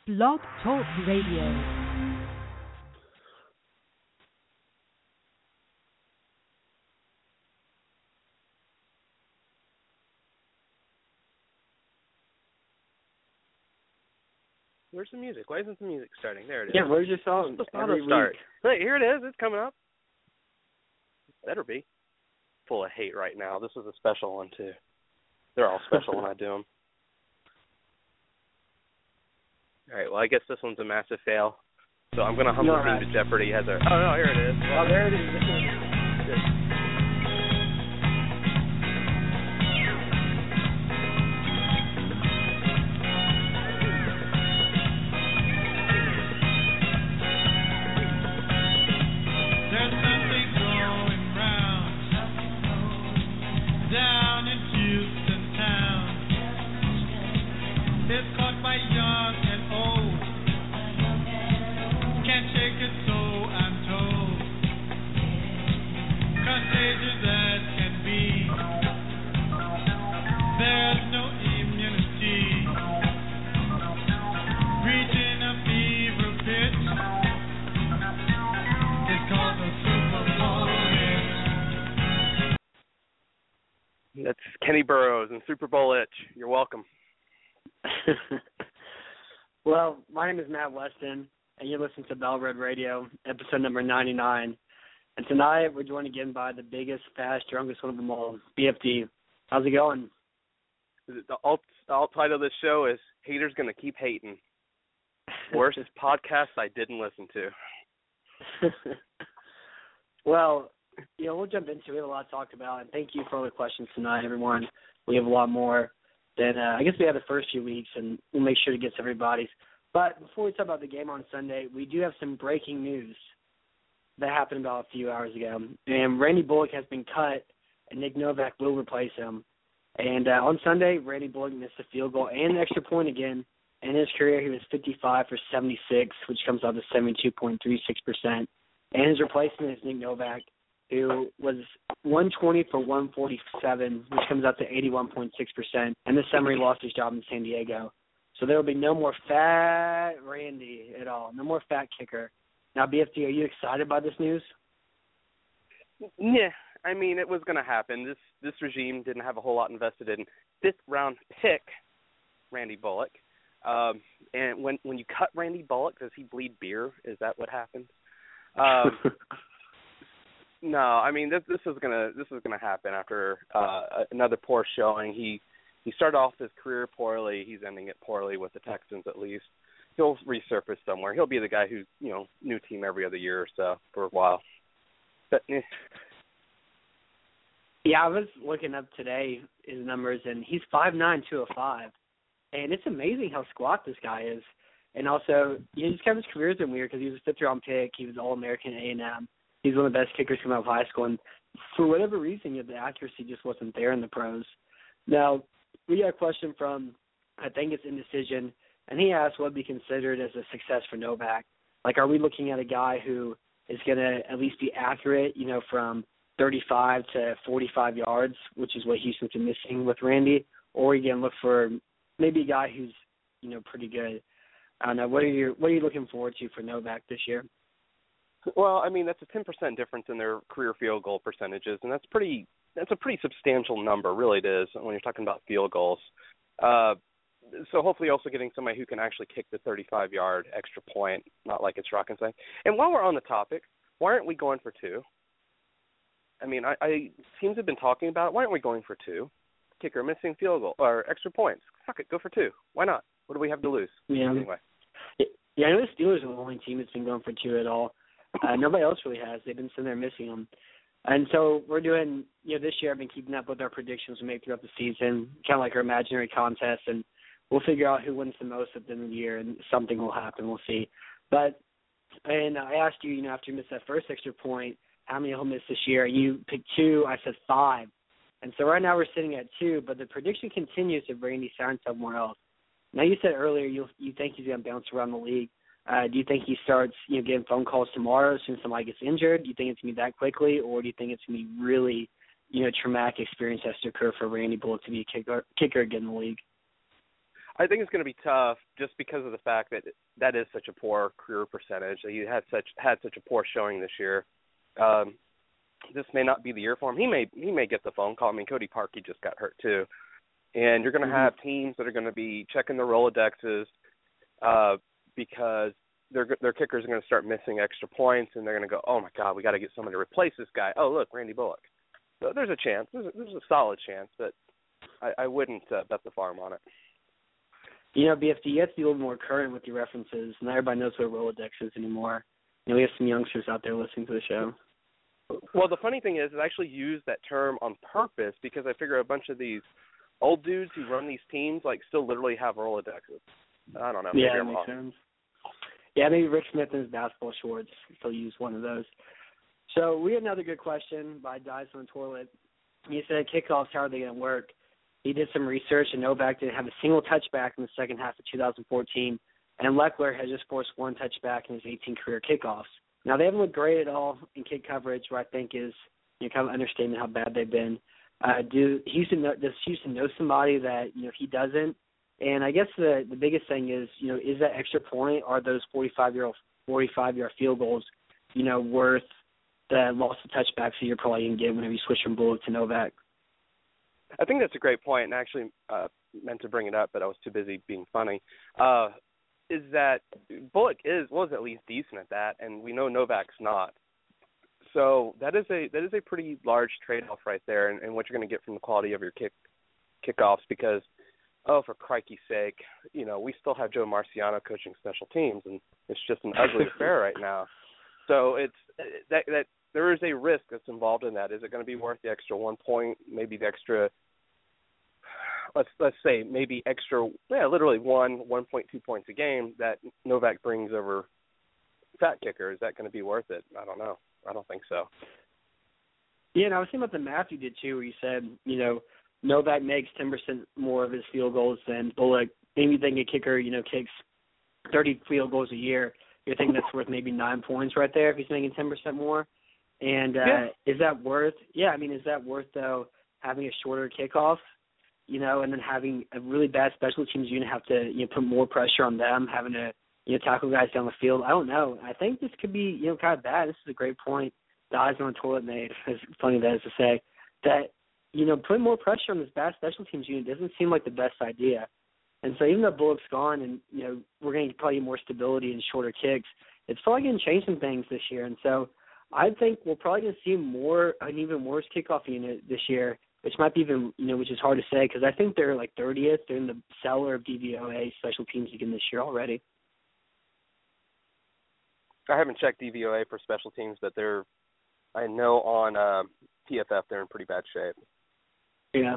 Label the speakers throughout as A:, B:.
A: Blog Talk Radio.
B: Where's the music? Why isn't the music starting? There it is.
C: Yeah, where's your song?
B: It's supposed to start. Hey, here it is. It's coming up. Better be. Full of hate right now. This is a special one, too. They're all special when I do them. All right, well, I guess this one's a massive fail. So I'm going to hum the theme to Jeopardy. Oh, no, here it is.
C: Oh, there it is.
B: That's Kenny Burrows and Super Bowl Itch. You're welcome.
C: Well, my name is Matt Weston, and you're listening to Bell Red Radio, episode number 99. And tonight we're joined again by the biggest, fast, drunkest one of them all, BFD. How's it going?
B: The alt title of this show is Haters Gonna Keep Hating. Worst podcast I didn't listen to.
C: Well, we'll jump into it. We have a lot to talk about, and thank you for all the questions tonight, everyone. We have a lot more than I guess we had the first few weeks, and we'll make sure to get to everybody's. But before we talk about the game on Sunday, we do have some breaking news that happened about a few hours ago. And Randy Bullock has been cut, and Nick Novak will replace him. And on Sunday, Randy Bullock missed a field goal and an extra point again. In his career, he was 55 for 76, which comes out to 72.36%. And his replacement is Nick Novak, who was 120 for 147, which comes out to 81.6%. And this summer he lost his job in San Diego. So there will be no more fat Randy at all, no more fat kicker. Now, BFD, are you excited by this news?
B: Yeah, I mean, it was going to happen. This regime didn't have a whole lot invested in fifth-round pick Randy Bullock. And when you cut Randy Bullock, does he bleed beer? Is that what happened? No, I mean this is gonna happen after another poor showing. He started off his career poorly. He's ending it poorly with the Texans at least. He'll resurface somewhere. He'll be the guy who's new team every other year or so for a while. But
C: yeah, I was looking up today his numbers, and he's 5'9", 205, and it's amazing how squat this guy is. And also, just kind of his career's been weird because he was a fifth-round pick. He was All-American at A&M. He's one of the best kickers coming out of high school, and for whatever reason, the accuracy just wasn't there in the pros. Now, we got a question from, I think it's Indecision, and he asked what would be considered as a success for Novak. Like, are we looking at a guy who is going to at least be accurate, from 35 to 45 yards, which is what Houston's been missing with Randy, or are you going to look for maybe a guy who's, pretty good? I don't know. What are you looking forward to for Novak this year?
B: Well, I mean, that's a 10% difference in their career field goal percentages, and that's a pretty substantial number, really it is, when you're talking about field goals. So hopefully also getting somebody who can actually kick the 35-yard extra point, not like it's rocket science. And while we're on the topic, why aren't we going for two? I mean, I teams have been talking about it. Why aren't we going for two? Kicker missing field goal or extra points. Fuck it, go for two. Why not? What do we have to lose?
C: Yeah.
B: Anyway.
C: Yeah, I know the Steelers are the only team that's been going for two at all. Nobody else really has. They've been sitting there missing them. And so we're doing, this year I've been keeping up with our predictions we make throughout the season, kind of like our imaginary contest, and we'll figure out who wins the most at the end of the year, and something will happen. We'll see. And I asked you, after you missed that first extra point, how many he'll miss this year? You picked 2. I said 5. And so right now we're sitting at 2, but the prediction continues if Randy signs somewhere else. Now, you said earlier you think he's going to bounce around the league. Do you think he starts, getting phone calls tomorrow as soon as somebody gets injured? Do you think it's going to be that quickly, or do you think it's going to be really, traumatic experience has to occur for Randy Bullock to be a kicker again in the league?
B: I think it's going to be tough just because of the fact that that is such a poor career percentage. He had such a poor showing this year. This may not be the year for him. He may get the phone call. I mean, Cody Parkey just got hurt too, and you're going to have teams that are going to be checking their Rolodexes because their kickers are going to start missing extra points, and they're going to go, oh my God, we got to get someone to replace this guy. Oh look, Randy Bullock. So there's a chance. There's a solid chance, but I wouldn't bet the farm on it.
C: You know, BFD, you have to be a little more current with your references. Not everybody knows what a Rolodex is anymore. You know, we have some youngsters out there listening to the show.
B: Well, the funny thing is I actually use that term on purpose because I figure a bunch of these old dudes who run these teams still literally have Rolodexes. I don't know. Maybe
C: that makes sense. Yeah, maybe Rick Smith in his basketball shorts still use one of those. So we have another good question by Dice on the Toilet. He said, kickoffs, how are they going to work? He did some research, and Novak didn't have a single touchback in the second half of 2014, and Leckler has just forced one touchback in his 18 career kickoffs. Now, they haven't looked great at all in kick coverage, what I think is kind of understanding how bad they've been. Does Houston know somebody that, he doesn't? And I guess the biggest thing is, is that extra point, are those 45-yard field goals, worth the loss of touchbacks that you're probably going to get whenever you switch from Bullock to Novak?
B: I think that's a great point, and I actually meant to bring it up, but I was too busy being funny, is that Bullock was at least decent at that, and we know Novak's not. So that is a pretty large trade-off right there, and what you're going to get from the quality of your kickoffs because, for crikey's sake, we still have Joe Marciano coaching special teams, and it's just an ugly affair right now. So it's that there is a risk that's involved in that. Is it going to be worth the extra 1 point, maybe the extra, let's say maybe extra, literally 1.2 points a game that Novak brings over Fat Kicker? Is that going to be worth it? I don't know. I don't think so.
C: Yeah, and I was thinking about the math you did too, where you said, Novak makes 10% more of his field goals than Bullock. Maybe you think a kicker, kicks 30 field goals a year. You're thinking that's worth maybe 9 points right there if he's making 10% more. And is that worth? Yeah, I mean, is that worth though having a shorter kickoff, and then having a really bad special teams unit have to put more pressure on them, having to tackle guys down the field? I don't know. I think this could be kind of bad. This is a great point the Eyes on the Toilet made. As funny that is to say that putting more pressure on this bad special teams unit doesn't seem like the best idea. And so even though Bullock's gone and we're going to probably get more stability and shorter kicks, it's probably going to change some things this year. And so I think we're probably going to see an even worse kickoff unit this year, which might be even, which is hard to say because I think they're like 30th. They're in the cellar of DVOA special teams again this year already.
B: I haven't checked DVOA for special teams, but I know on PFF they're in pretty bad shape.
C: Yeah.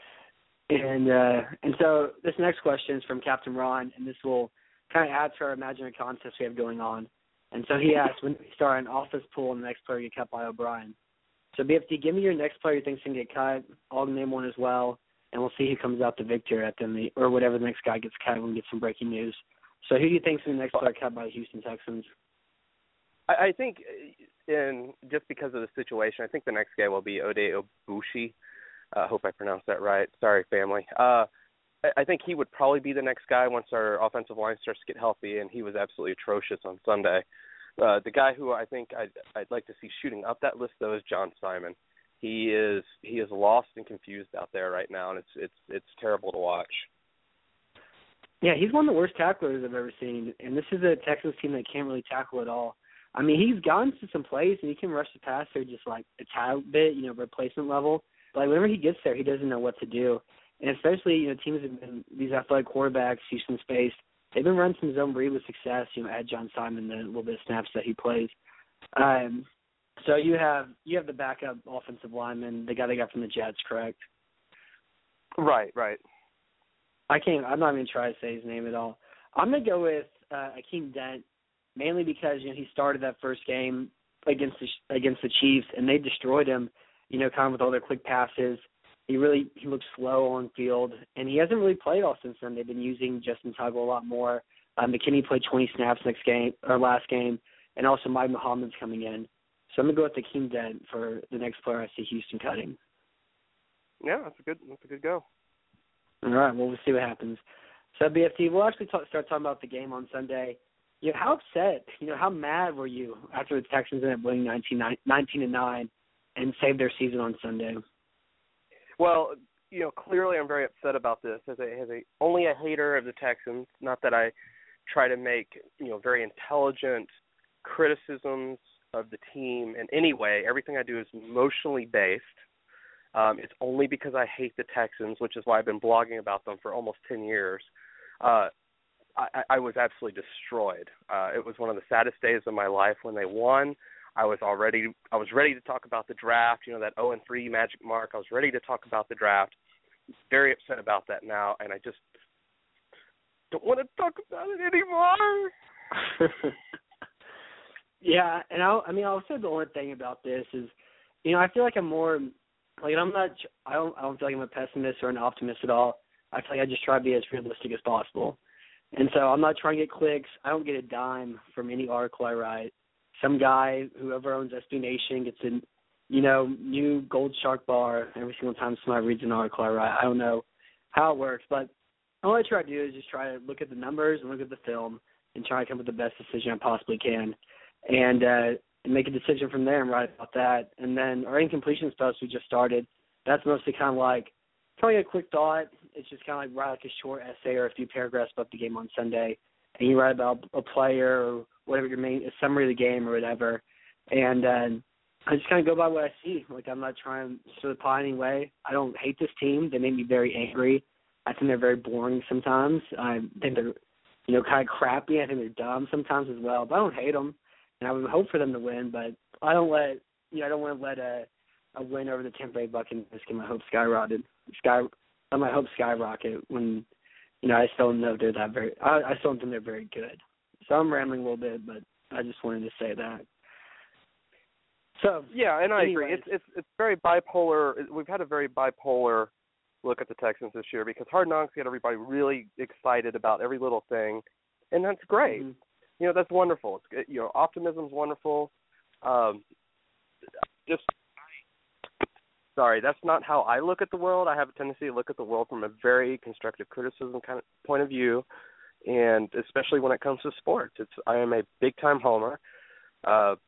C: And so this next question is from Captain Ron, and this will kind of add to our imaginary contest we have going on. And so he asked, when do we start an office pool and the next player get cut by O'Brien? So BFD, give me your next player you think's going to get cut. I'll name one as well, and we'll see who comes out the victor at or whatever the next guy gets cut when we get some breaking news. So who do you think's the next player cut by the Houston Texans?
B: I think, and just because of the situation, I think the next guy will be Ode Obushi. I hope I pronounced that right. Sorry, family. I think he would probably be the next guy once our offensive line starts to get healthy, and he was absolutely atrocious on Sunday. The guy who I think I'd like to see shooting up that list, though, is John Simon. He is lost and confused out there right now, and it's terrible to watch.
C: Yeah, he's one of the worst tacklers I've ever seen, and this is a Texans team that can't really tackle at all. I mean, he's gotten to some plays, and he can rush the passer just like a tad bit, replacement level. But like, whenever he gets there, he doesn't know what to do. And especially, teams have been, these athletic quarterbacks, Houston Space, they've been running some zone read with success, add John Simon the little bit of snaps that he plays. So you have the backup offensive lineman, the guy they got from the Jets, correct?
B: Right.
C: I'm not even trying to say his name at all. I'm going to go with Akeem Dent, mainly because, he started that first game against the Chiefs, and they destroyed him, kind of with all their quick passes. He looks slow on field, and he hasn't really played all since then. They've been using Justin Tuggle a lot more. McKinney played 20 snaps last game, and also Mike Muhammad's coming in. So I'm going to go with Akeem Dent for the next player I see Houston cutting.
B: Yeah, that's a good go.
C: All right, well, we'll see what happens. So BFT, we'll actually start talking about the game on Sunday. How upset, how mad were you after the Texans ended up winning 19-9 and saved their season on Sunday?
B: Well, clearly I'm very upset about this as only a hater of the Texans. Not that I try to make, very intelligent criticisms of the team in any way. Everything I do is emotionally based. It's only because I hate the Texans, which is why I've been blogging about them for almost 10 years. I was absolutely destroyed. It was one of the saddest days of my life when they won. I was ready to talk about the draft, that 0-3 magic mark. I was ready to talk about the draft. Very upset about that now, and I just don't want to talk about it anymore.
C: Yeah, and I'll say the only thing about this is, I feel like I'm more like I don't feel like I'm a pessimist or an optimist at all. I feel like I just try to be as realistic as possible. And so I'm not trying to get clicks. I don't get a dime from any article I write. Some guy, whoever owns SB Nation, gets a new gold shark bar every single time somebody reads an article I write. I don't know how it works, but all I try to do is just try to look at the numbers and look at the film and try to come up with the best decision I possibly can, and make a decision from there and write about that. And then our incompletions post we just started, that's mostly kind of like a quick thought. It's just kind of like write like a short essay or a few paragraphs about the game on Sunday, and you write about a player or whatever a summary of the game or whatever. And I just kind of go by what I see. Like, I'm not trying to stir the pot anyway. I don't hate this team. They make me very angry. I think they're very boring sometimes. I think they're, kind of crappy. I think they're dumb sometimes as well. But I don't hate them, and I would hope for them to win. But I don't want to let a win over the Tampa Bay Buccaneers get my hopes skyrocket when, I still don't know they're that very. I still don't think they're very good. So I'm rambling a little bit, but I just wanted to say that. So
B: yeah, and I agree. It's very bipolar. We've had a very bipolar look at the Texans this year because Hard Knocks got everybody really excited about every little thing, and that's great. Mm-hmm. That's wonderful. It's, optimism's wonderful. That's not how I look at the world. I have a tendency to look at the world from a very constructive criticism kind of point of view, and especially when it comes to sports. I am a big time homer. I'm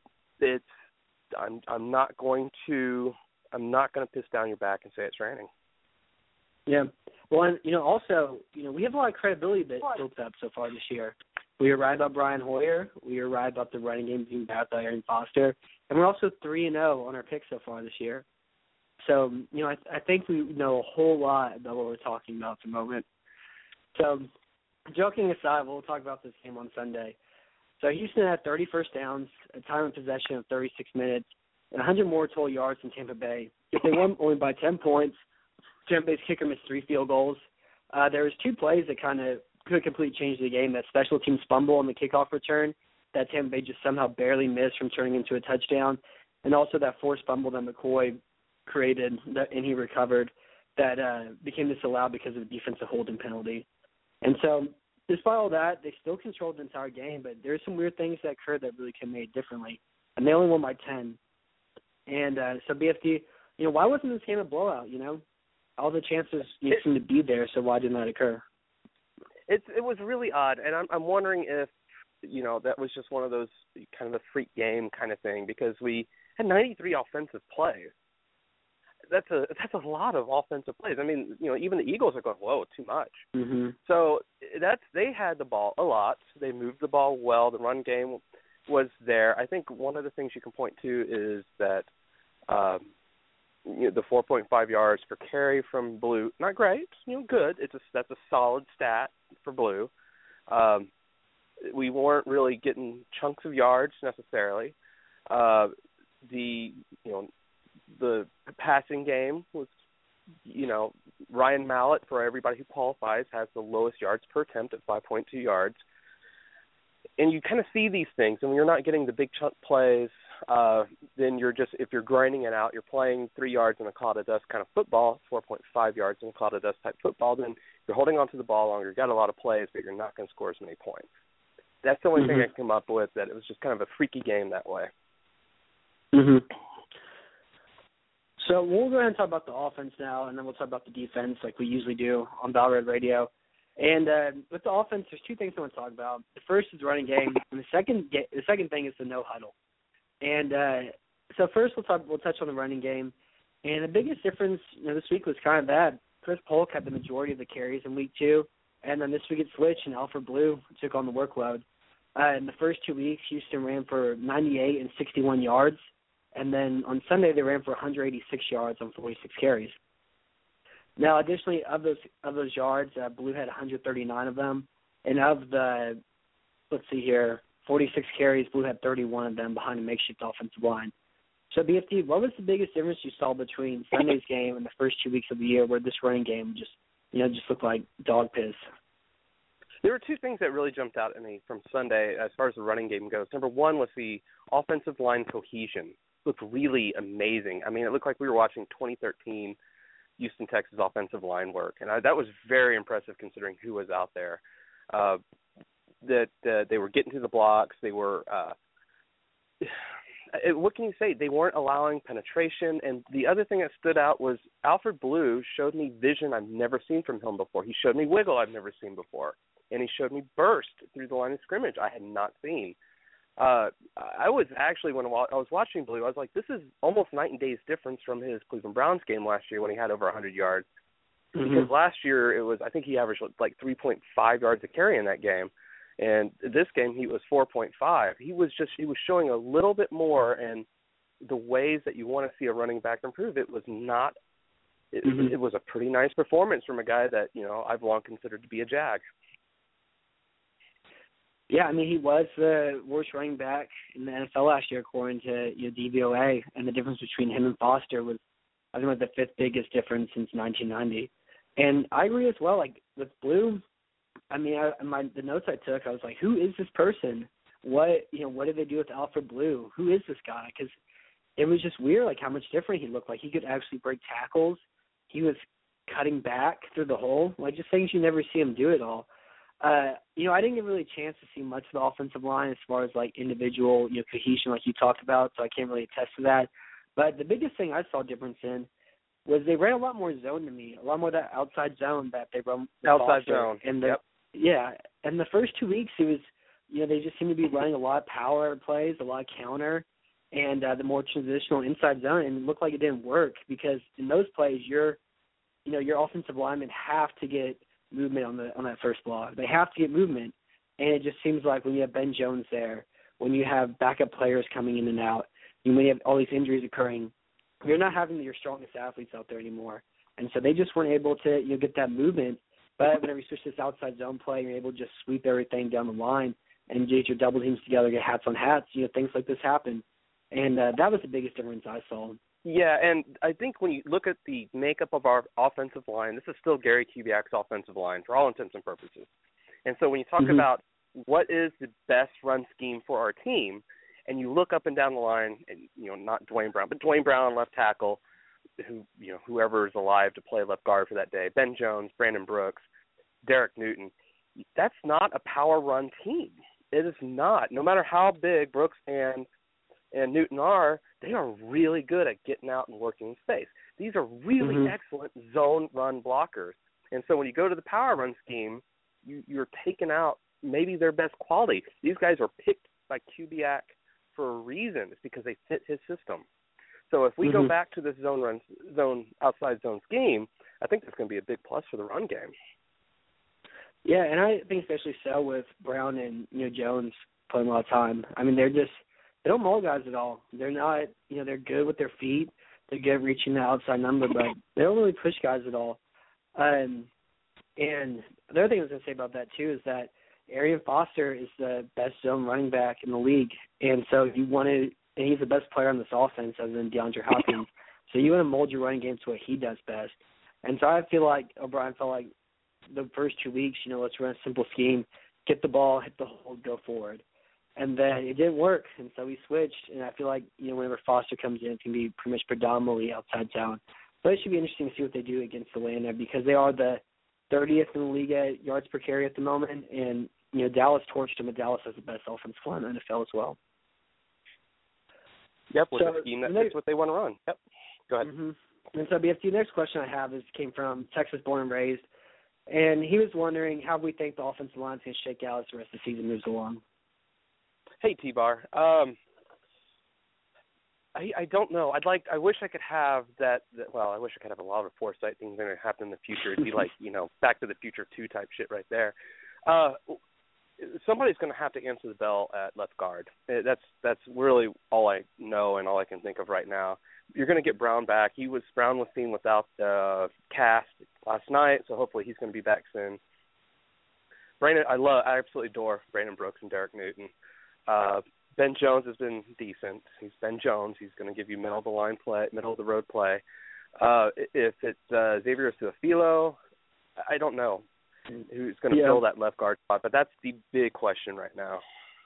B: not going to piss down your back and say it's raining.
C: Yeah. Well, and, also, we have a lot of credibility that built up so far this year. We were right about Brian Hoyer. We were right about the running game being bad by Arian Foster. And we're also 3-0 on our picks so far this year. So, I think we know a whole lot about what we're talking about at the moment. So, joking aside, we'll talk about this game on Sunday. So, Houston had 30 first downs, a time of possession of 36 minutes, and 100 more total yards than Tampa Bay. If they won only by 10 points, Tampa Bay's kicker missed 3 field goals. There was 2 plays that kind of could completely change the game. That special teams fumble on the kickoff return that Tampa Bay just somehow barely missed from turning into a touchdown, and also that forced fumble that McCoy created and he recovered that became disallowed because of a defensive holding penalty. And so despite all that, they still controlled the entire game, but there's some weird things that occurred that really could have made differently. And they only won by 10. And so BFD, why wasn't this game a blowout, All the chances seem to be there, so why didn't that occur?
B: It was really odd, and I'm wondering if, that was just one of those kind of a freak game kind of thing, because we had 93 offensive plays. That's a lot of offensive plays. I mean, even the Eagles are going, whoa, too much.
C: Mm-hmm.
B: So they had the ball a lot. They moved the ball well. The run game was there. I think one of the things you can point to is that the 4.5 yards per carry from Blue, not great, good. That's a solid stat for Blue. We weren't really getting chunks of yards necessarily. The passing game was, Ryan Mallett, for everybody who qualifies, has the lowest yards per attempt at 5.2 yards. And you kind of see these things, and when you're not getting the big chunk plays, then if you're grinding it out, you're playing 3 yards in a cloud of dust kind of football, 4.5 yards in a cloud of dust type football, then you're holding on to the ball longer. You've got a lot of plays, but you're not going to score as many points. That's the only thing I can come up with, that it was just kind of a freaky game that way.
C: Mm-hmm. So we'll go ahead and talk about the offense now, and then we'll talk about the defense like we usually do on Battle Red Radio. And with the offense, there's two things I want to talk about. The first is the running game, and the second thing is the no huddle. And so first we'll touch on the running game. And the biggest difference this week was kind of that Chris Polk had the majority of the carries in week 2, and then this week it switched and Alfred Blue took on the workload. In the first 2 weeks, Houston ran for 98 and 61 yards, and then on Sunday they ran for 186 yards on 46 carries. Now, additionally, of those yards, Blue had 139 of them, and of the 46 carries, Blue had 31 of them behind a makeshift offensive line. So, BFD, what was the biggest difference you saw between Sunday's game and the first 2 weeks of the year, where this running game just looked like dog piss?
B: There were two things that really jumped out at me from Sunday as far as the running game goes. Number one was the offensive line cohesion. It looked really amazing. I mean, it looked like we were watching 2013 Houston, Texas offensive line work, and that was very impressive considering who was out there. That they were getting to the blocks. They were what can you say? They weren't allowing penetration. And the other thing that stood out was Alfred Blue showed me vision I've never seen from him before. He showed me wiggle I've never seen before. And he showed me burst through the line of scrimmage I had not seen. I was actually, when I was watching Blue, I was like, this is almost night and day's difference from his Cleveland Browns game last year when he had over 100 yards. Mm-hmm. Because last year I think he averaged like 3.5 yards a carry in that game. And this game he was 4.5. He was showing a little bit more, and the ways that you want to see a running back improve, it was not. It was a pretty nice performance from a guy that I've long considered to be a Jag.
C: Yeah, I mean, he was the worst running back in the NFL last year, according to DVOA, and the difference between him and Foster was, I think, the fifth biggest difference since 1990. And I agree as well. Like with Blue, I mean, the notes I took, I was like, who is this person? What did they do with Alfred Blue? Who is this guy? Because it was just weird, like how much different he looked like. He could actually break tackles. He was cutting back through the hole, like just things you never see him do at all. I didn't get really a chance to see much of the offensive line as far as like individual, cohesion, like you talked about. So I can't really attest to that. But the biggest thing I saw a difference in was they ran a lot more zone to me, a lot more of that outside zone that they run.
B: Outside zone.
C: And
B: yep.
C: Yeah, and the first 2 weeks it was, they just seemed to be running a lot of power plays, a lot of counter, and the more transitional inside zone, and it looked like it didn't work because in those plays your offensive linemen have to get movement on that first block. They have to get movement, and it just seems like when you have Ben Jones there, when you have backup players coming in and out, when you have all these injuries occurring, you're not having your strongest athletes out there anymore, and so they just weren't able to get that movement. But whenever you switch this outside zone play, you're able to just sweep everything down the line and get your double teams together, get hats on hats. Things like this happen, and that was the biggest difference I saw.
B: Yeah, and I think when you look at the makeup of our offensive line, this is still Gary Kubiak's offensive line for all intents and purposes. And so when you talk about what is the best run scheme for our team, and you look up and down the line, and not Dwayne Brown, but Dwayne Brown left tackle, whoever is alive to play left guard for that day, Ben Jones, Brandon Brooks, Derek Newton, that's not a power run team. It is not. No matter how big Brooks and Newton are, they are really good at getting out and working in space. These are really excellent zone run blockers. And so when you go to the power run scheme, you're taking out maybe their best quality. These guys are picked by Kubiak for a reason. It's because they fit his system. So if we go back to this outside zone scheme, I think that's going to be a big plus for the run game.
C: Yeah, and I think especially so with Brown and Jones playing a lot of time. I mean, they don't maul guys at all. They're not, they're good with their feet. They're good at reaching the outside number, but they don't really push guys at all. And the other thing I was going to say about that too is that Arian Foster is the best zone running back in the league, and so and he's the best player on this offense other than DeAndre Hopkins. So you want to mold your running game to what he does best. And so I feel like O'Brien felt like the first 2 weeks, let's run a simple scheme, get the ball, hit the hole, go forward. And then it didn't work, and so we switched. And I feel like, whenever Foster comes in, it can be pretty much predominantly outside zone. But it should be interesting to see what they do against Atlanta because they are the 30th in the league at yards per carry at the moment. And, Dallas torched them, and Dallas has the best offensive line in the NFL as well.
B: Yep, with the scheme, that's what they want to run. Yep, go ahead.
C: And so, BFT, the next question I have came from Texas born and raised, And he was wondering how we think the offensive line is going to shake out as the rest of the season moves along.
B: Hey, T-Bar. I don't know. I wish I could have that. Well, I wish I could have a lot of foresight things that are going to happen in the future. It'd be like, Back to the Future 2 type shit right there. Somebody's going to have to answer the bell at left guard. That's really all I know and all I can think of right now. You're going to get Brown back. Brown was seen without the cast last night, so hopefully he's going to be back soon. I absolutely adore Brandon Brooks and Derek Newton. Ben Jones has been decent. He's Ben Jones. He's going to give you middle of the road play. If it's Xavier Su'a-Filo, I don't know who's going to fill that left guard spot, but that's the big question right now.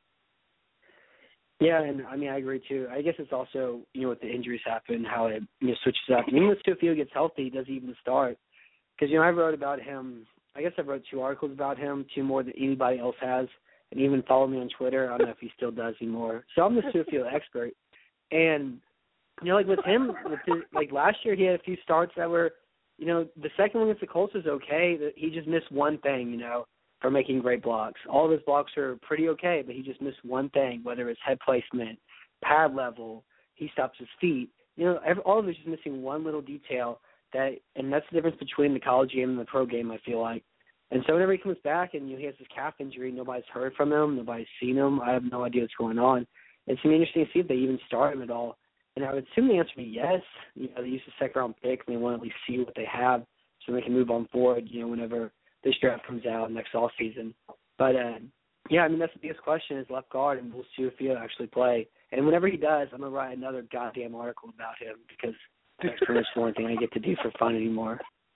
C: Yeah, and I agree too. I guess it's also, with the injuries happen, how it switches up. And even if Su'a-Filo gets healthy, does he even start? Because, I wrote about him, I guess I wrote 2 articles about him, 2 more than anybody else has. And even follow me on Twitter. I don't know if he still does anymore. So I'm the Su'a-Filo expert. And, with him, last year he had a few starts that were, the second one against the Colts was okay. He just missed one thing, for making great blocks. All of his blocks are pretty okay, but he just missed one thing, whether it's head placement, pad level, he stops his feet. All of it's just missing one little detail, and that's the difference between the college game and the pro game, I feel like. And so whenever he comes back and he has his calf injury, nobody's heard from him, nobody's seen him. I have no idea what's going on. It's going to be interesting to see if they even start him at all. And I would assume the answer would be yes. They use the second-round pick, and they want to at least see what they have so they can move on forward, whenever this draft comes out next offseason. But, that's the biggest question is left guard, and we'll see if he'll actually play. And whenever he does, I'm going to write another goddamn article about him because that's pretty much the only thing I get to do for fun anymore.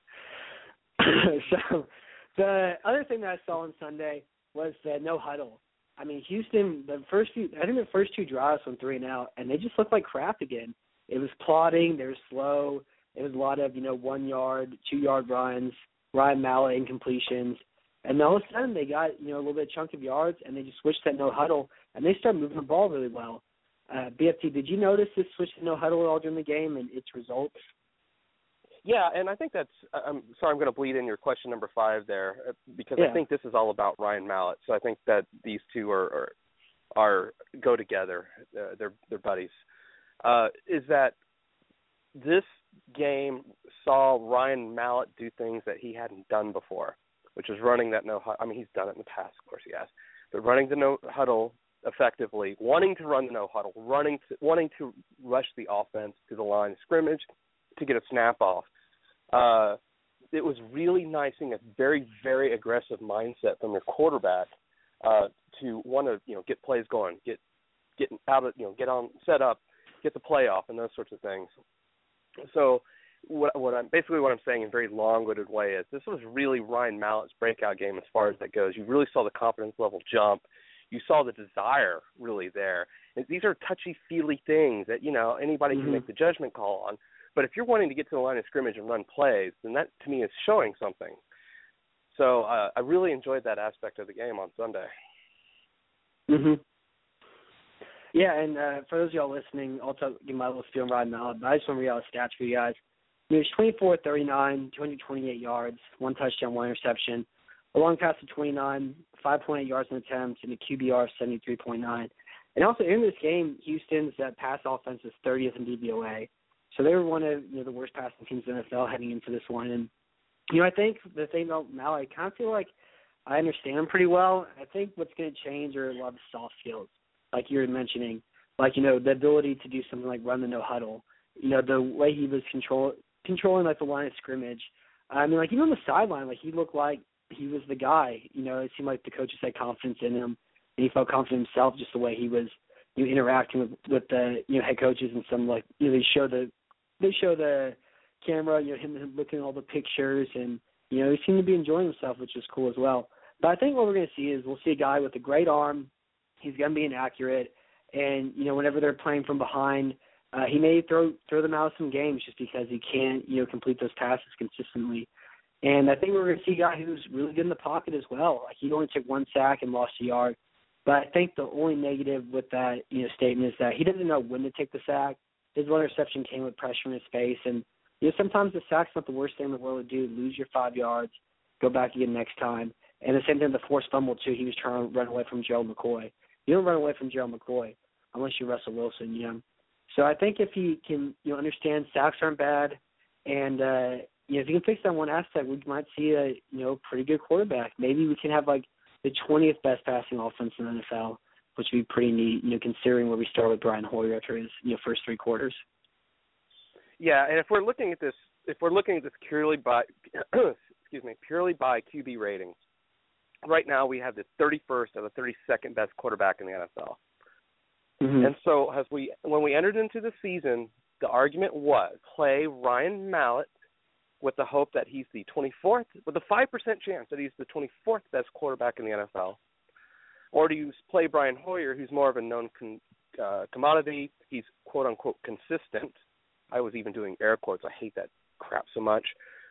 C: So the other thing that I saw on Sunday was the no huddle. Houston, the first 2 drives went 3 and out, and they just looked like crap again. It was plodding, they were slow. It was a lot of, 1 yard, 2 yard runs, Ryan Mallett incompletions. And all of a sudden they got, a little bit of chunk of yards, and they just switched that no huddle, and they started moving the ball really well. BFT, did you notice this switch to no huddle at all during the game and its results?
B: Yeah, and I think that's I'm going to bleed in your question number 5 there because I think this is all about Ryan Mallett. So I think that these two are go together. They're buddies. Is that this game saw Ryan Mallett do things that he hadn't done before, which is running that no huddle. He's done it in the past, of course he has, but running the no huddle effectively, wanting to run the no huddle, wanting to rush the offense to the line of scrimmage to get a snap off. It was really nice seeing a very, very aggressive mindset from your quarterback to want to, get plays going, get out of, get on, set up, get the play off, and those sorts of things. So what I'm saying in a very long-winded way is this was really Ryan Mallett's breakout game as far as that goes. You really saw the confidence level jump. You saw the desire really there. And these are touchy-feely things that, anybody can make the judgment call on. But if you're wanting to get to the line of scrimmage and run plays, then that, to me, is showing something. So I really enjoyed that aspect of the game on Sunday.
C: Yeah, and for those of y'all listening, I'll give my little spiel on Ryan Mallett, but I just want to read out the stats for you guys. He was 24-39, 228 yards, 1 touchdown, 1 interception, a long pass of 29, 5.8 yards in attempts, and a QBR of 73.9. And also in this game, Houston's pass offense is 30th in DVOA. So they were one of the worst passing teams in the NFL heading into this one. And, I think the thing about Mallett, I kind of feel like I understand him pretty well. I think what's going to change are a lot of soft skills, like you were mentioning, like, the ability to do something like run the no huddle, the way he was controlling like the line of scrimmage. Even on the sideline, he looked like he was the guy. It seemed like the coaches had confidence in him, and he felt confident himself just the way he was interacting with the head coaches and some they show the camera, him looking at all the pictures, and he seemed to be enjoying himself, which was cool as well. But I think what we're going to see is we'll see a guy with a great arm. He's going to be inaccurate, and whenever they're playing from behind, he may throw them out of some games just because he can't complete those passes consistently. And I think we're going to see a guy who's really good in the pocket as well. He only took 1 sack and lost a yard. But I think the only negative with that statement is that he doesn't know when to take the sack. His 1 interception came with pressure in his face, and sometimes the sack's not the worst thing in the world to do. Lose your 5 yards, go back again next time. And the same thing with the forced fumble, too. He was trying to run away from Gerald McCoy. You don't run away from Gerald McCoy unless you're Russell Wilson, you know. So I think if he can, you know, understand sacks aren't bad, and you know, if he can fix that one aspect, we might see a, you know, pretty good quarterback. Maybe we can have like the 20th best passing offense in the NFL, which would be pretty neat, you know, considering where we start with Brian Hoyer after his, you know, first three quarters.
B: Yeah, and if we're looking at this purely by purely by QB ratings, right now we have the 31st or the 32nd best quarterback in the NFL.
C: Mm-hmm.
B: And so when we entered into the season, the argument was play Ryan Mallett with the hope that he's the 24th, with a 5% chance that he's the 24th best quarterback in the NFL, or do you play Brian Hoyer, who's more of a known commodity, he's quote-unquote consistent. I was even doing air quotes. I hate that crap so much.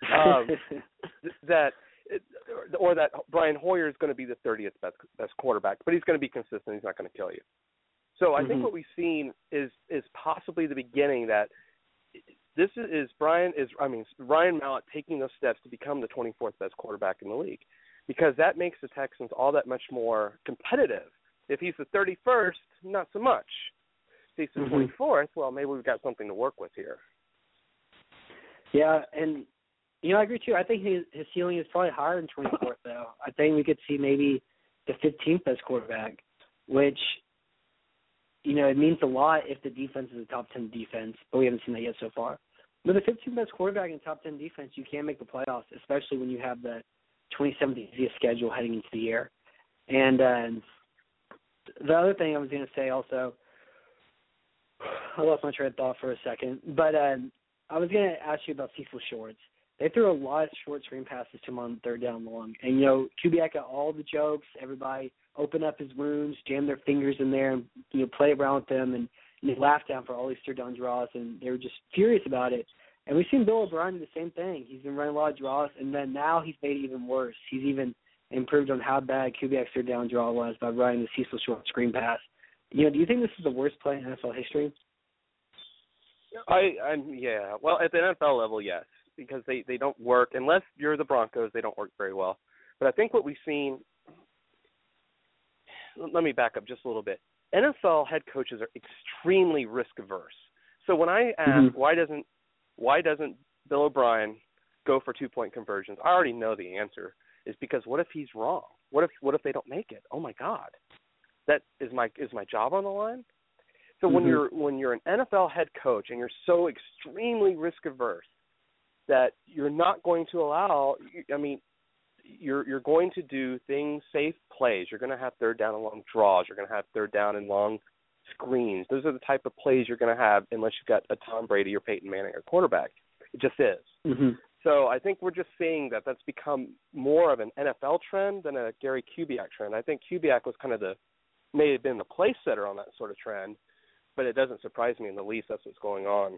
B: That Brian Hoyer is going to be the 30th best quarterback, but he's going to be consistent. He's not going to kill you. So I think what we've seen is possibly the beginning that this is Ryan Mallett taking those steps to become the 24th best quarterback in the league, because that makes the Texans all that much more competitive. If he's the 31st, not so much. If he's the 24th, well, maybe we've got something to work with here.
C: Yeah, and, you know, I agree, too. I think his ceiling is probably higher than 24th, though. I think we could see maybe the 15th best quarterback, which, you know, it means a lot if the defense is a top 10 defense, but we haven't seen that yet so far. But the 15th best quarterback in top 10 defense, you can make the playoffs, especially when you have the 27th easiest schedule heading into the year. And the other thing I was going to say also, I lost my train of thought for a second, but I was going to ask you about Cecil Shorts. They threw a lot of short screen passes to him on third down long. And, you know, Kubiak got all the jokes. Everybody opened up his wounds, jammed their fingers in there, and, you know, play around with them and laughed down for all these third down draws, and they were just furious about it. And we've seen Bill O'Brien do the same thing. He's been running a lot of draws, and then now he's made it even worse. He's even improved on how bad Kubiak's third down draw was by running the Cecil Short screen pass. You know, do you think this is the worst play in NFL history?
B: Yeah. Well, at the NFL level, yes, because they don't work. Unless you're the Broncos, they don't work very well. But I think what we've seen – let me back up just a little bit. NFL head coaches are extremely risk-averse. So when I ask why doesn't Bill O'Brien go for two-point conversions, I already know the answer. Is because what if he's wrong? What if they don't make it? Oh, my God. That is my job on the line? So when you're an NFL head coach and you're so extremely risk averse that you're not going to allow, I mean, you're going to do things, safe plays. You're going to have third down and long draws. You're going to have third down and long screens. Those are the type of plays you're going to have unless you've got a Tom Brady or Peyton Manning or quarterback. It just is. So I think we're just seeing that that's become more of an NFL trend than a Gary Kubiak trend. I think Kubiak was kind of may have been the place setter on that sort of trend, but it doesn't surprise me in the least that's what's going on.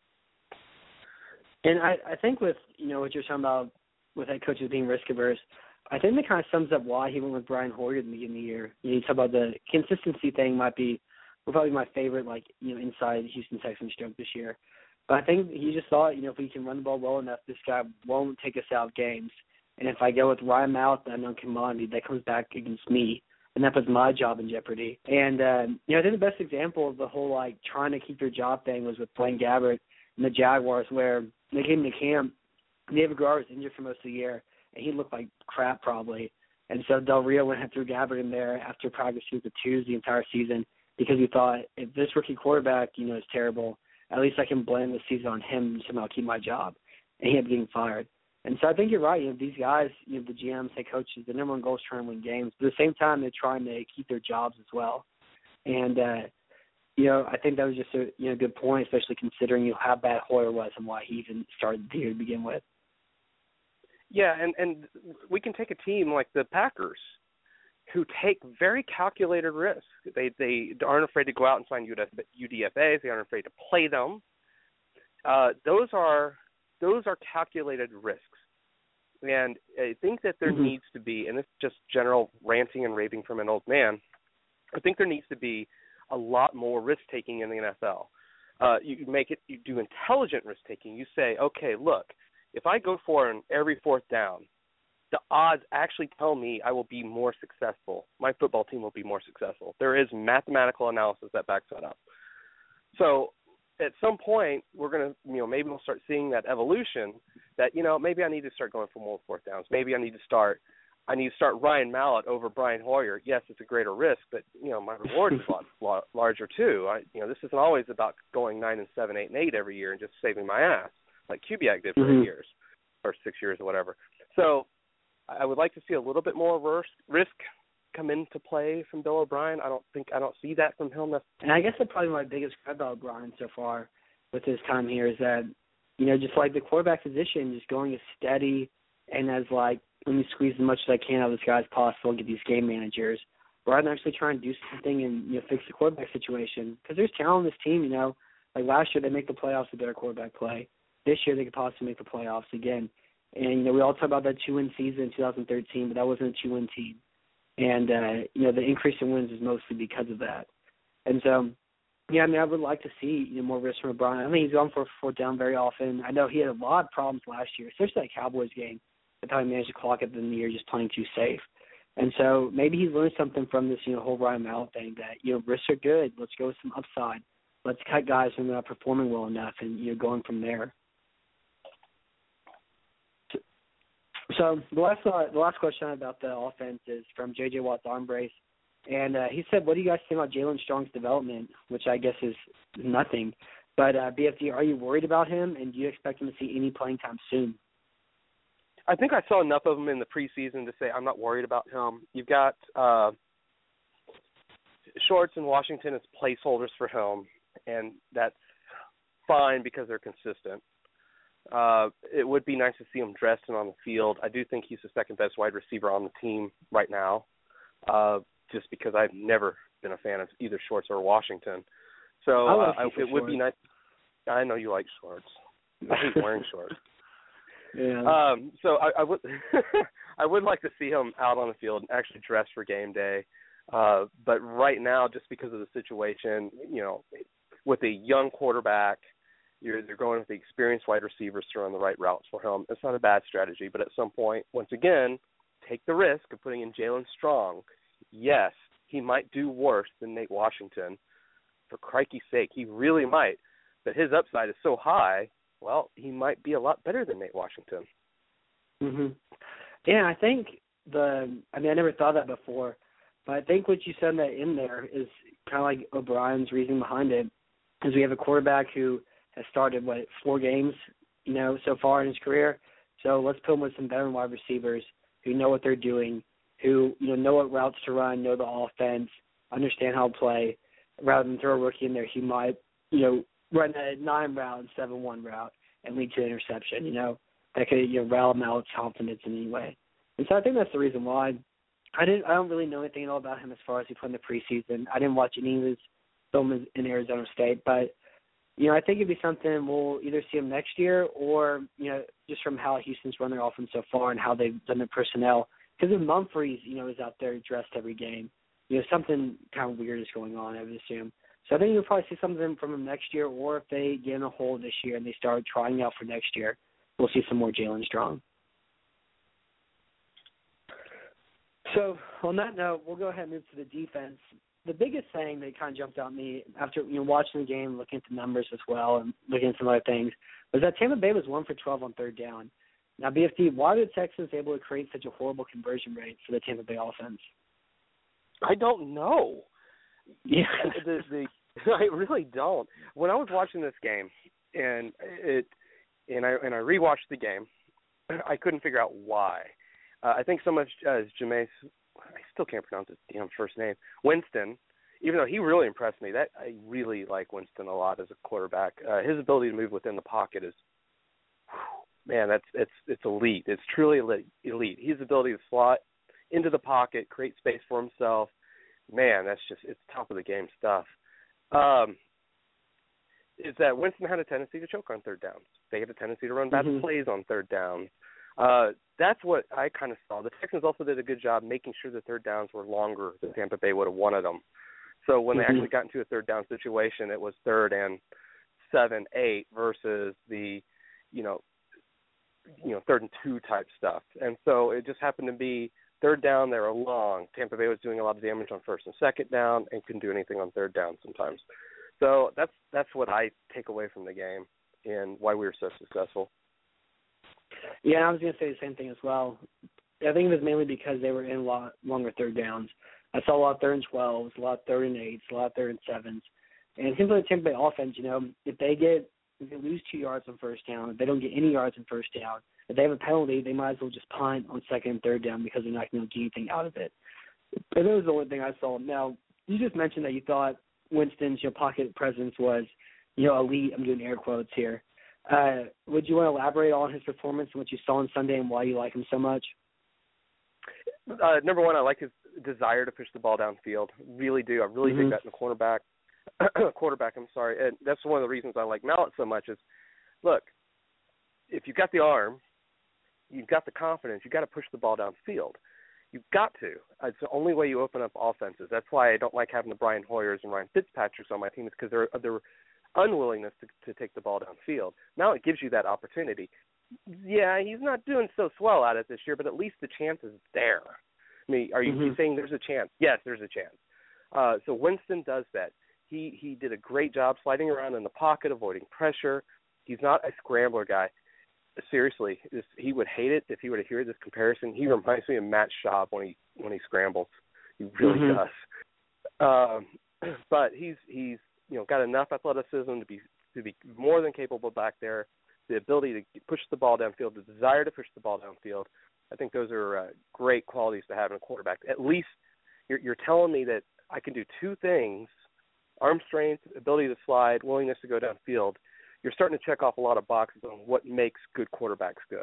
C: And I think with, you know, what you're talking about with head coaches being risk averse, I think that kind of sums up why he went with Brian Hoyer at the beginning of the year. You know, you talk about the consistency thing probably my favorite, like, you know, inside Houston Texans joke this year. But I think he just thought, you know, if we can run the ball well enough, this guy won't take us out of games. And if I go with Ryan Mallett, that unknown commodity, that comes back against me, and that puts my job in jeopardy. And, you know, I think the best example of the whole, like, trying to keep your job thing was with Blaine Gabbert and the Jaguars, where they came to camp, David Garrett was injured for most of the year, and he looked like crap probably. And so Del Rio went and threw Gabbert in there after practice. He was the twos the entire season because he thought, if this rookie quarterback, you know, is terrible, at least I can blame the season on him and somehow keep my job. And he ended up getting fired. And so I think you're right. You know, these guys, you know, the GMs, head coaches, the number one goal is trying to win games. But at the same time, they're trying to keep their jobs as well. And, you know, I think that was just a good point, especially considering, you know, how bad Hoyer was and why he even started the year to begin with.
B: Yeah, and we can take a team like the Packers who take very calculated risks. They aren't afraid to go out and sign UDFAs. They aren't afraid to play them. Those are calculated risks. And I think that there needs to be, and this is just general ranting and raving from an old man, I think there needs to be a lot more risk-taking in the NFL. You do intelligent risk-taking. You say, okay, look, if I go for an every fourth down, the odds actually tell me I will be more successful. My football team will be more successful. There is mathematical analysis that backs that up. So at some point, we're going to, maybe we'll start seeing that evolution that, maybe I need to start going for more fourth downs. Maybe I need to start Ryan Mallett over Brian Hoyer. Yes, it's a greater risk, but, my reward is a lot larger too. This isn't always about going 9-7, 8-8 every year and just saving my ass like Kubiak did for 8 years or 6 years or whatever. So I would like to see a little bit more risk come into play from Bill O'Brien. I don't see that from him.
C: And I guess that's probably my biggest gripe about O'Brien so far with his time here is that, just like the quarterback position, just going as steady and as like, let me squeeze as much as I can out of this guy as possible and get these game managers, rather than actually trying to do something and fix the quarterback situation. Because there's talent on this team, like last year they make the playoffs with better quarterback play. This year they could possibly make the playoffs again. And, we all talk about that 2-win season in 2013, but that wasn't a 2-win team. And, the increase in wins is mostly because of that. And so, I would like to see, more risk from O'Brien. I think he's gone for a fourth down very often. I know he had a lot of problems last year, especially that Cowboys game, with how he managed to clock at the end of the year just playing too safe. And so maybe he's learned something from this, whole Ryan Mallett thing that, risks are good. Let's go with some upside. Let's cut guys when they're not performing well enough and, going from there. So the last question about the offense is from J.J. Watt's Arm Brace. And he said, what do you guys think about Jalen Strong's development, which I guess is nothing. But BFD, are you worried about him, and do you expect him to see any playing time soon?
B: I think I saw enough of him in the preseason to say I'm not worried about him. You've got Shorts in Washington as placeholders for him, and that's fine because they're consistent. It would be nice to see him dressed and on the field. I do think he's the second best wide receiver on the team right now, just because I've never been a fan of either Shorts or Washington. So it would be nice. I know you like Shorts. I hate wearing shorts.
C: Yeah.
B: So I would I would like to see him out on the field and actually dressed for game day. But right now, just because of the situation, with a young quarterback, they're going with the experienced wide receivers to run the right routes for him. It's not a bad strategy, but at some point, once again, take the risk of putting in Jalen Strong. Yes, he might do worse than Nate Washington. For crikey's sake, he really might. But his upside is so high, well, he might be a lot better than Nate Washington.
C: Mhm. Yeah, I think I never thought that before, but I think what you said that in there is kind of like O'Brien's reasoning behind it, is we have a quarterback who has started, 4 games, so far in his career. So let's put him with some veteran wide receivers who know what they're doing, who, know what routes to run, know the offense, understand how to play, rather than throw a rookie in there. He might, run a 9-route, 7-1 route and lead to an interception, that could, rattle Mallett's confidence in any way. And so I think that's the reason why. I don't really know anything at all about him as far as he played in the preseason. I didn't watch any of his film in Arizona State, but I think it'd be something we'll either see him next year or, just from how Houston's run their offense so far and how they've done their personnel. Because if Humphreys, is out there dressed every game, something kind of weird is going on, I would assume. So I think you'll probably see something from him next year, or if they get in a hole this year and they start trying out for next year, we'll see some more Jalen Strong. So on that note, we'll go ahead and move to the defense. The biggest thing that kind of jumped out at me after watching the game, looking at the numbers as well, and looking at some other things, was that Tampa Bay was 1 for 12 on third down. Now, BFD, why were the Texans able to create such a horrible conversion rate for the Tampa Bay offense?
B: I don't know.
C: Yeah,
B: I really don't. When I was watching this game, and I rewatched the game, I couldn't figure out why. I think so much as Jameis, I still can't pronounce his damn first name, Winston, even though he really impressed me. I really like Winston a lot as a quarterback. His ability to move within the pocket is, man, it's elite. It's truly elite. His ability to slot into the pocket, create space for himself, man, it's top of the game stuff. Is that Winston had a tendency to choke on third downs. They had a tendency to run bad plays on third downs. That's what I kind of saw. The Texans also did a good job making sure the third downs were longer than Tampa Bay would have wanted them. So when they actually got into a third down situation, it was 3rd and 7, 8 versus the, third and 2 type stuff. And so it just happened to be third down, they were long. Tampa Bay was doing a lot of damage on first and second down and couldn't do anything on third down sometimes. So that's what I take away from the game and why we were so successful.
C: Yeah, I was going to say the same thing as well. I think it was mainly because they were in a lot longer third downs. I saw a lot of third and 12s, a lot of third and 8s, a lot of third and 7s. And it seems like the Tampa Bay offense, if they lose 2 yards on first down, if they don't get any yards on first down, if they have a penalty, they might as well just punt on second and third down because they're not going to get anything out of it. But that was the only thing I saw. Now, you just mentioned that you thought Winston's pocket presence was, elite. I'm doing air quotes here. Would you want to elaborate on his performance and what you saw on Sunday and why you like him so much?
B: Number one, I like his desire to push the ball downfield. Really do. I really dig that in a quarterback. And that's one of the reasons I like Mallett so much is, look, if you've got the arm, you've got the confidence, you've got to push the ball downfield. You've got to. It's the only way you open up offenses. That's why I don't like having the Brian Hoyers and Ryan Fitzpatricks on my team, is because their unwillingness to take the ball downfield. Now it gives you that opportunity. Yeah, he's not doing so swell at it this year, but at least the chance is there. I mean, are you saying there's a chance? Yes, there's a chance. So Winston does that. He did a great job sliding around in the pocket, avoiding pressure. He's not a scrambler guy. Seriously, he would hate it if he were to hear this comparison. He reminds me of Matt Schaub when he scrambles. He really does. But he's got enough athleticism to be more than capable back there. The ability to push the ball downfield, the desire to push the ball downfield. I think those are great qualities to have in a quarterback. At least you're telling me that I can do 2 things: arm strength, ability to slide, willingness to go downfield. You're starting to check off a lot of boxes on what makes good quarterbacks good.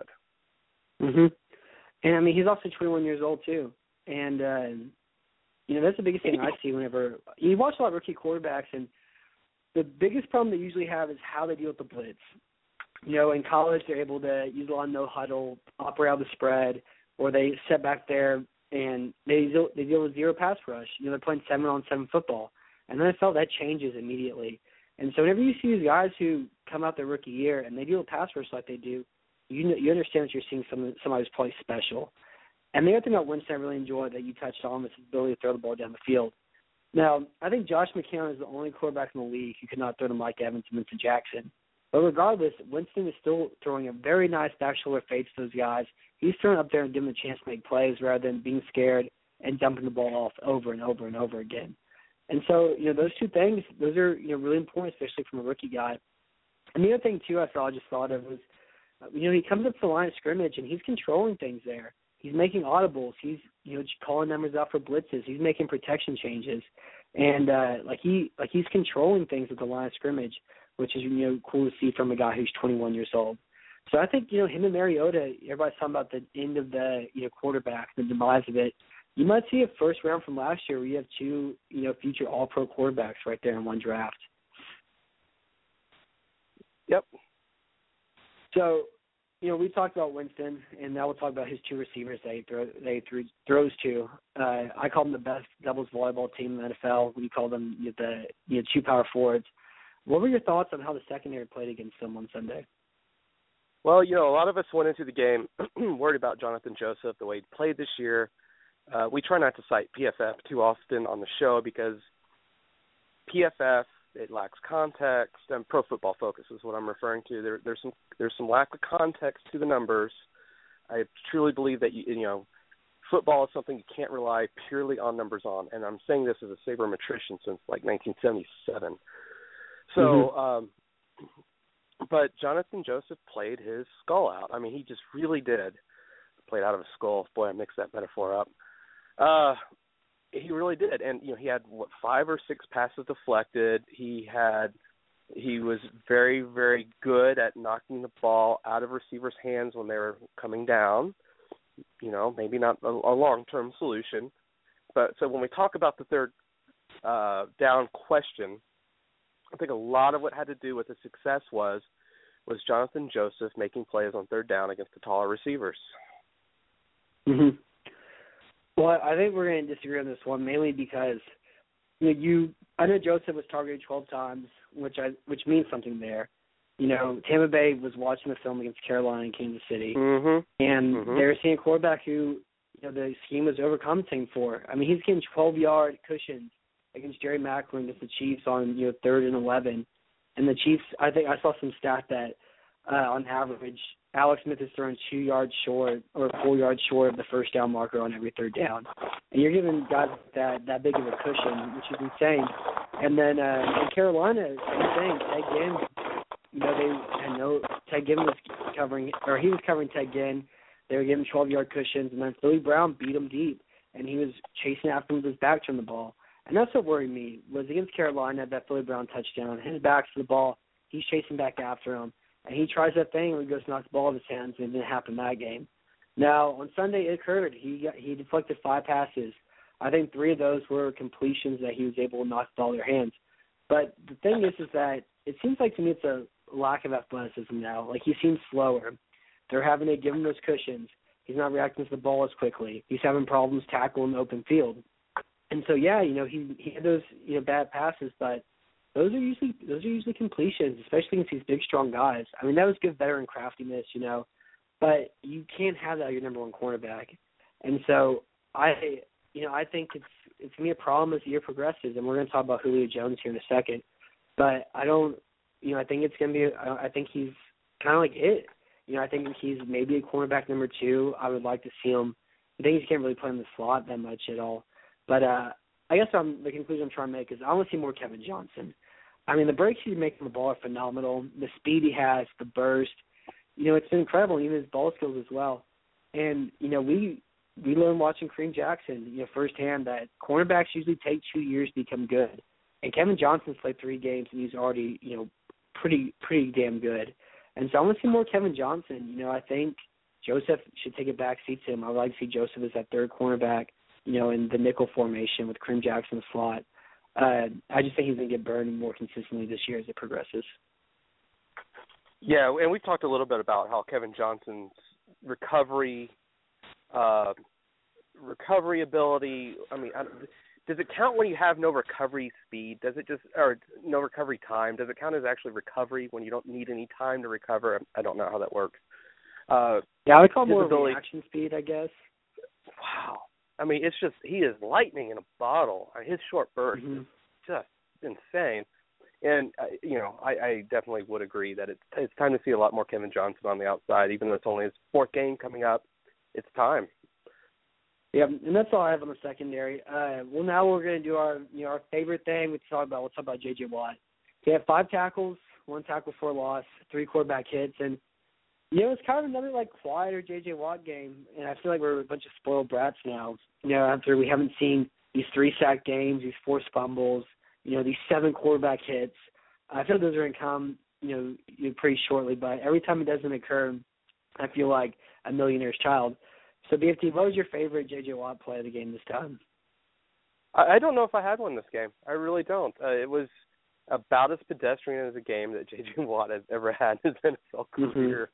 C: And, I mean, he's also 21 years old, too. And, that's the biggest thing I see whenever – you watch a lot of rookie quarterbacks, and the biggest problem they usually have is how they deal with the blitz. In college, they're able to use a lot of no-huddle, operate out the spread, or they sit back there and they deal with zero pass rush. They're playing 7-on-7 football. And then I felt that changes immediately. And so whenever you see these guys who come out their rookie year and they deal with pass rush like they do, you understand that you're seeing somebody who's probably special. And the other thing about Winston I really enjoyed that you touched on was his ability to throw the ball down the field. Now, I think Josh McCown is the only quarterback in the league who could not throw to Mike Evans and Vincent Jackson. But regardless, Winston is still throwing a very nice back shoulder fade to those guys. He's throwing up there and giving them a chance to make plays rather than being scared and dumping the ball off over and over and over again. And so, those 2 things, those are, really important, especially from a rookie guy. And the other thing, too, I just thought of was, he comes up to the line of scrimmage and he's controlling things there. He's making audibles. He's, calling numbers out for blitzes. He's making protection changes. And, he's controlling things at the line of scrimmage, which is, cool to see from a guy who's 21 years old. So I think, him and Mariota, everybody's talking about the end of the, quarterback, the demise of it. You might see a first round from last year where you have 2, future all-pro quarterbacks right there in one draft.
B: Yep.
C: So, we talked about Winston, and now we'll talk about his 2 receivers that he throws to. I call them the best doubles volleyball team in the NFL. We call them the 2 power forwards. What were your thoughts on how the secondary played against them on Sunday?
B: Well, a lot of us went into the game worried about Jonathan Joseph, the way he played this year. We try not to cite PFF too often on the show because PFF, it lacks context, and Pro Football Focus is what I'm referring to. There's some lack of context to the numbers. I truly believe that football is something you can't rely purely on numbers on, and I'm saying this as a sabermetrician since like 1977. So, but Jonathan Joseph played his skull out. I mean, he just really did. Played out of his skull. Boy, I mixed that metaphor up. He really did, and he had 5 or 6 passes deflected. He was very, very good at knocking the ball out of receivers' hands when they were coming down. Maybe not a long-term solution, but so when we talk about the third down question, I think a lot of what had to do with the success was Jonathan Joseph making plays on third down against the taller receivers.
C: Well, I think we're going to disagree on this one, mainly because I know Joseph was targeted 12 times, which means something there. Tampa Bay was watching the film against Carolina in Kansas City,
B: Mm-hmm.
C: and
B: Mm-hmm.
C: they were seeing a quarterback who, the scheme was overcompensating for. I mean, he's getting 12-yard cushions against Jerry Maclin against the Chiefs on 3rd and 11, and the Chiefs. I think I saw some stat that on average, Alex Smith is throwing 2 yards short or 4 yards short of the first down marker on every third down, and you're giving guys that big of a cushion, which is insane. And then in Carolina, same thing. Ted Ginn, Ted Ginn was covering, or he was covering Ted Ginn. They were giving 12-yard cushions, and then Philly Brown beat him deep, and he was chasing after him with his back to the ball. And that's what worried me, was against Carolina, that Philly Brown touchdown. His back's to the ball. He's chasing back after him. And he tries that thing, and he goes to knock the ball out of his hands, and it didn't happen that game. Now, on Sunday, it occurred. He deflected 5 passes. I think 3 of those were completions that he was able to knock the ball out of their hands. But the thing is that it seems like to me it's a lack of athleticism now. Like, he seems slower. They're having to give him those cushions. He's not reacting to the ball as quickly. He's having problems tackling the open field. And so, he had those bad passes, but those are usually completions, especially against these big, strong guys. I mean, that was good veteran craftiness, but you can't have that at your number one cornerback. And so I think it's going to be a problem as the year progresses, and we're going to talk about Julio Jones here in a second. But I think it's going to be. I think he's kind of like it. I think he's maybe a cornerback number 2. I would like to see him. I think he can't really play in the slot that much at all. But I guess the conclusion I'm trying to make is I want to see more Kevin Johnson. I mean, the breaks he's making the ball are phenomenal. The speed he has, the burst, it's been incredible. Even his ball skills as well. And we learned watching Kareem Jackson, firsthand that cornerbacks usually take 2 years to become good. And Kevin Johnson's played 3 games and he's already pretty damn good. And so I want to see more Kevin Johnson. I think Joseph should take a back seat to him. I would like to see Joseph as that third cornerback, in the nickel formation with Kareem Jackson in the slot. I just think he's going to get burned more consistently this year as it progresses.
B: Yeah, and we talked a little bit about how Kevin Johnson's recovery ability. I mean, does it count when you have no recovery speed? Does it or no recovery time? Does it count as actually recovery when you don't need any time to recover? I don't know how that works.
C: I would call it more reaction speed, I guess.
B: Wow. I mean, it's just, he is lightning in a bottle. His short burst is just insane. And, I definitely would agree that it's time to see a lot more Kevin Johnson on the outside, even though it's only his 4th game coming up. It's time.
C: Yeah, and that's all I have on the secondary. Well, now we're going to do our favorite thing. We'll talk about J.J. Watt. He had 5 tackles, 1 tackle for a loss, 3 quarterback hits, and it's kind of another quieter J.J. Watt game, and I feel like we're a bunch of spoiled brats now. After we haven't seen these 3 sack games, these 4 fumbles, these 7 quarterback hits. I feel those are going to come, pretty shortly. But every time it doesn't occur, I feel like a millionaire's child. So, BFT, what was your favorite J.J. Watt play of the game this time?
B: I don't know if I had one this game. I really don't. It was about as pedestrian as a game that J.J. Watt has ever had in his NFL career.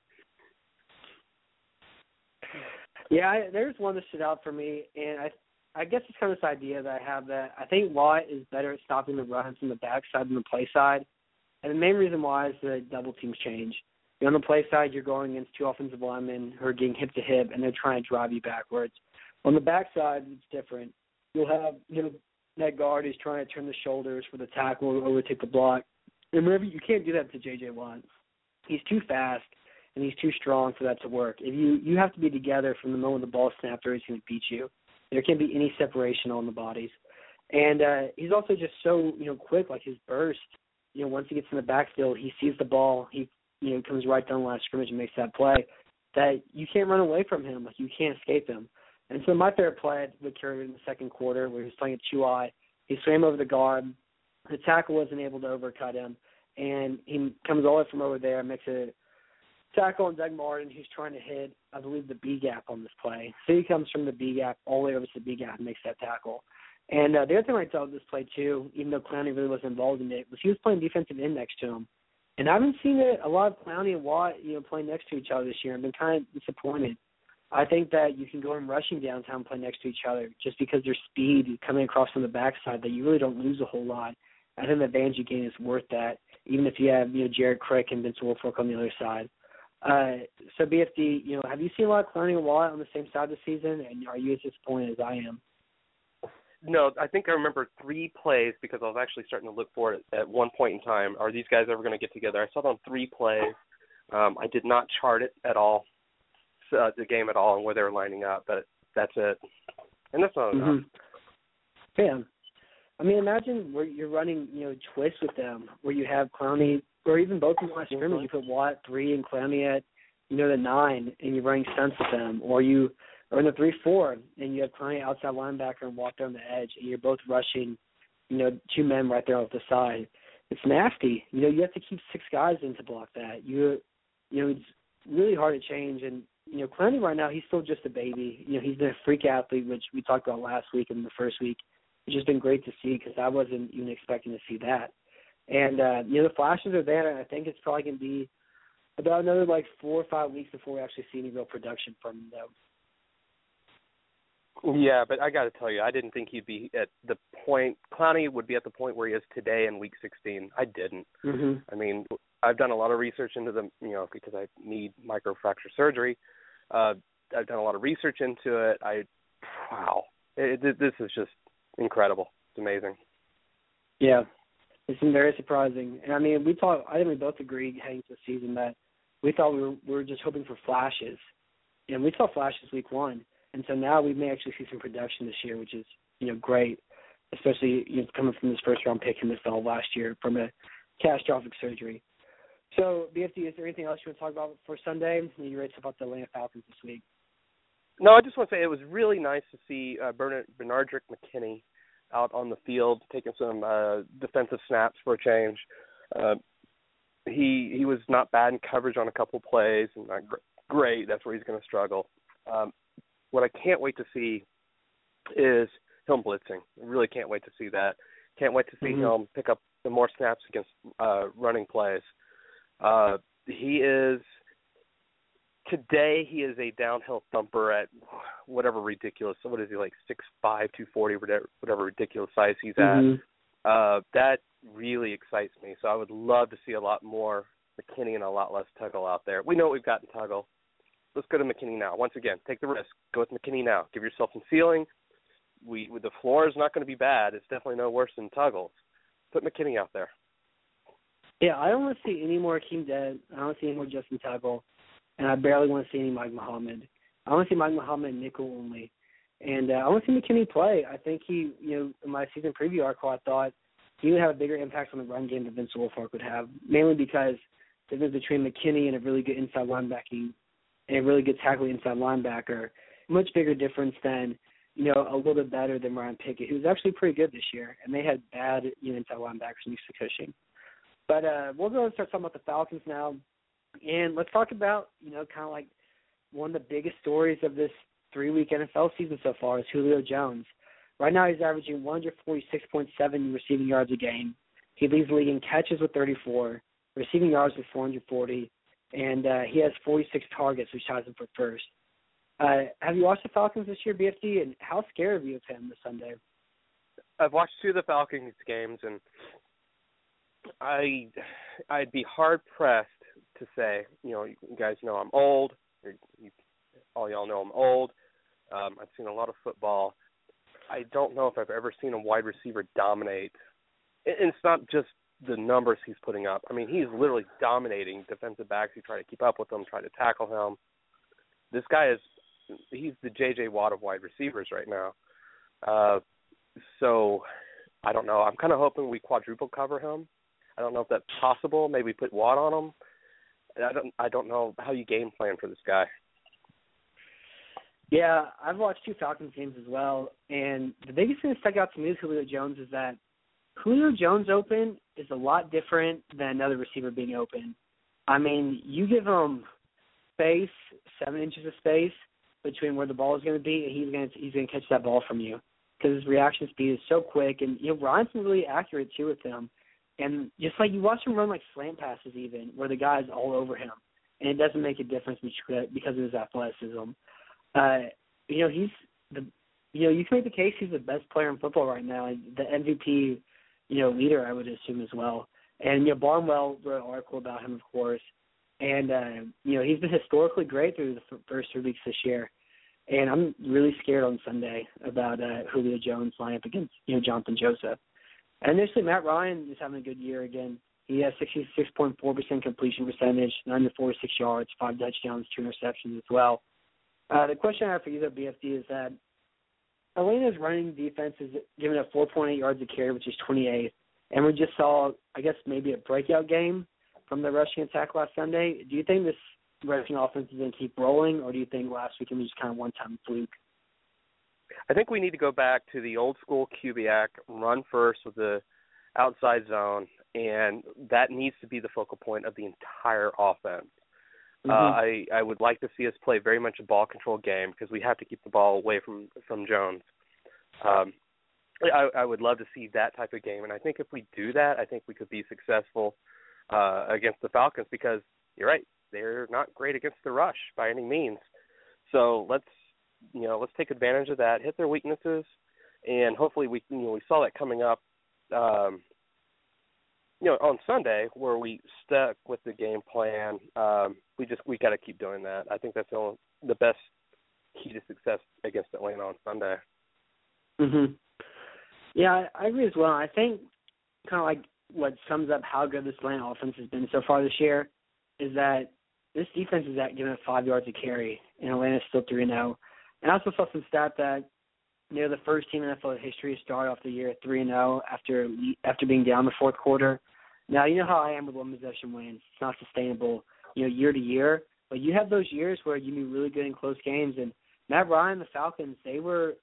C: Yeah, there's one that stood out for me, and I guess it's kind of this idea that I have that I think Watt is better at stopping the runs from the backside than the play side. And the main reason why is the double teams change. On the play side, you're going against 2 offensive linemen who are getting hip to hip, and they're trying to drive you backwards. On the backside, it's different. You'll have that guard who's trying to turn the shoulders for the tackle or overtake the block. And whenever you can't do that to J.J. Watt. He's too fast, and he's too strong for that to work. If you have to be together from the moment the ball snapped or he's going to beat you. There can't be any separation on the bodies. And he's also just so, quick, like his burst. Once he gets in the backfield, he sees the ball, he comes right down the line of scrimmage and makes that play, that you can't run away from him. Like, you can't escape him. And so my favorite play occurred in the second quarter where he was playing a 2-eye. He swam over the guard. The tackle wasn't able to overcut him. And he comes all the way from over there, makes a tackle on Doug Martin, who's trying to hit, I believe, the B-gap on this play. So he comes from the B-gap all the way over to the B-gap and makes that tackle. And the other thing I thought of this play, too, even though Clowney really wasn't involved in it, was he was playing defensive end next to him. And I haven't seen a lot of Clowney and Watt, playing next to each other this year. I've been kind of disappointed. I think that you can go in rushing downtown, play next to each other, just because their speed coming across from the backside, that you really don't lose a whole lot. I think the advantage you gain is worth that, even if you have, Jared Crick and Vince Wilfork on the other side. So BFD, have you seen a lot of Clowney and Watt on the same side this season, and are you as disappointed as I am?
B: No, I think I remember 3 plays because I was actually starting to look for it at one point in time. Are these guys ever going to get together? I saw it on 3 plays. I did not chart it at all, the game at all, and where they were lining up, but that's it. And that's not enough.
C: Yeah. I mean, imagine where you're running, twists with them, where you have Clowney, or even both in the last scrimmage, you put Watt 3 and Clowney at, the 9, and you're running stunts with them, or you are in the 3-4, and you have Clowney outside linebacker and Watt on the edge, and you're both rushing, 2 men right there off the side. It's nasty. You have to keep 6 guys in to block that. It's really hard to change, and Clowney right now, he's still just a baby. He's been a freak athlete, which we talked about last week and the first week. It's just been great to see because I wasn't even expecting to see that. And, the flashes are there, and I think it's probably going to be about another, 4 or 5 weeks before we actually see any real production from them.
B: Yeah, but I got to tell you, I didn't think he'd be at the point – Clowney would be at the point where he is today in Week 16. I didn't. I mean, I've done a lot of research into them, because I need microfracture surgery. I've done a lot of research into it. This is just incredible. It's amazing.
C: Yeah, it's been very surprising. And, I mean, I think we both agreed heading into the season that we thought we were just hoping for flashes. And we saw flashes Week 1. And so now we may actually see some production this year, which is, great, especially coming from this first-round pick in the NFL last year from a catastrophic surgery. So, BFD, is there anything else you want to talk about for Sunday? Are you ready to talk about the Atlanta Falcons this week?
B: No, I just want to say it was really nice to see Benardrick McKinney out on the field taking some defensive snaps for a change. He was not bad in coverage on a couple plays, and not great. That's where he's going to struggle. What I can't wait to see is him blitzing. I really can't wait to see that. Can't wait to see him pick up some more snaps against running plays. Today he is a downhill thumper at whatever ridiculous, what is he, 6'5", 240, whatever ridiculous size he's at. That really excites me. So I would love to see a lot more McKinney and a lot less Tuggle out there. We know what we've got in Tuggle. Let's go to McKinney now. Once again, take the risk. Go with McKinney now. Give yourself some ceiling. The floor is not going to be bad. It's definitely no worse than Tuggles. Put McKinney out there.
C: Yeah, I don't want to see any more Akeem Dent. I don't want to see any more Justin Tuggle. And I barely want to see any Mike Muhammad. I want to see Mike Muhammad nickel only. And I want to see McKinney play. I think he, in my season preview article, I thought he would have a bigger impact on the run game than Vince Wilfork would have, mainly because the difference between McKinney and a really good inside linebacking and a really good tackling inside linebacker, much bigger difference than, a little bit better than Ryan Pickett, who's actually pretty good this year. And they had bad inside linebackers next to Cushing. But we'll go and start talking about the Falcons now. And let's talk about, kind of like one of the biggest stories of this 3-week NFL season so far is Julio Jones. Right now he's averaging 146.7 receiving yards a game. He leads the league in catches with 34, receiving yards with 440, and he has 46 targets, which ties him for first. Have you watched the Falcons this year, BFD, and how scared are you of him this Sunday?
B: I've watched 2 of the Falcons games, and I'd be hard-pressed to say, you guys know I'm old. All y'all know I'm old. I've seen a lot of football. I don't know if I've ever seen a wide receiver dominate. And it's not just the numbers he's putting up. I mean, he's literally dominating defensive backs who try to keep up with him, try to tackle him. This guy he's the J.J. Watt of wide receivers right now. So I don't know. I'm kind of hoping we quadruple cover him. I don't know if that's possible. Maybe put Watt on him. I don't know how you game plan for this guy.
C: Yeah, I've watched 2 Falcons games as well, and the biggest thing that stuck out to me with Julio Jones is that Julio Jones open is a lot different than another receiver being open. I mean, you give him space, 7 inches of space between where the ball is going to be, and he's going to catch that ball from you because his reaction speed is so quick, and Ryan's been really accurate too with him. And just like you watch him run slant passes even, where the guy's all over him, and it doesn't make a difference because of his athleticism. You can make the case he's the best player in football right now. The MVP leader, I would assume as well. And Barnwell wrote an article about him, of course, and he's been historically great through the first 3 weeks this year. And I'm really scared on Sunday about Julio Jones lining up against Jonathan Joseph. And initially, Matt Ryan is having a good year again. He has 66.4% completion percentage, 946 yards, 5 touchdowns, 2 interceptions as well. The question I have for you, though, BFD, is that Atlanta's running defense is giving up 4.8 yards a carry, which is 28th. And we just saw, I guess, maybe a breakout game from the rushing attack last Sunday. Do you think this rushing offense is going to keep rolling, or do you think last weekend was just kind of one-time fluke?
B: I think we need to go back to the old school Kubiak, run first with the outside zone, and that needs to be the focal point of the entire offense. I would like to see us play very much a ball control game because we have to keep the ball away from Jones. I would love to see that type of game, and I think if we do that, I think we could be successful against the Falcons because you're right, they're not great against the rush by any means. So let's take advantage of that, hit their weaknesses, and hopefully we saw that coming up on Sunday where we stuck with the game plan. We got to keep doing that. I think that's the best key to success against Atlanta on Sunday.
C: Mhm. Yeah, I agree as well. I think kind of like what sums up how good this Atlanta offense has been so far this year is that this defense is at giving up 5 yards a carry, and Atlanta's still 3-0. And I also saw some stat that the first team in NFL history to start off the year 3-0 after being down the fourth quarter. Now, you know how I am with one possession wins. It's not sustainable, year to year. But you have those years where you do really good in close games. And Matt Ryan, the Falcons, they were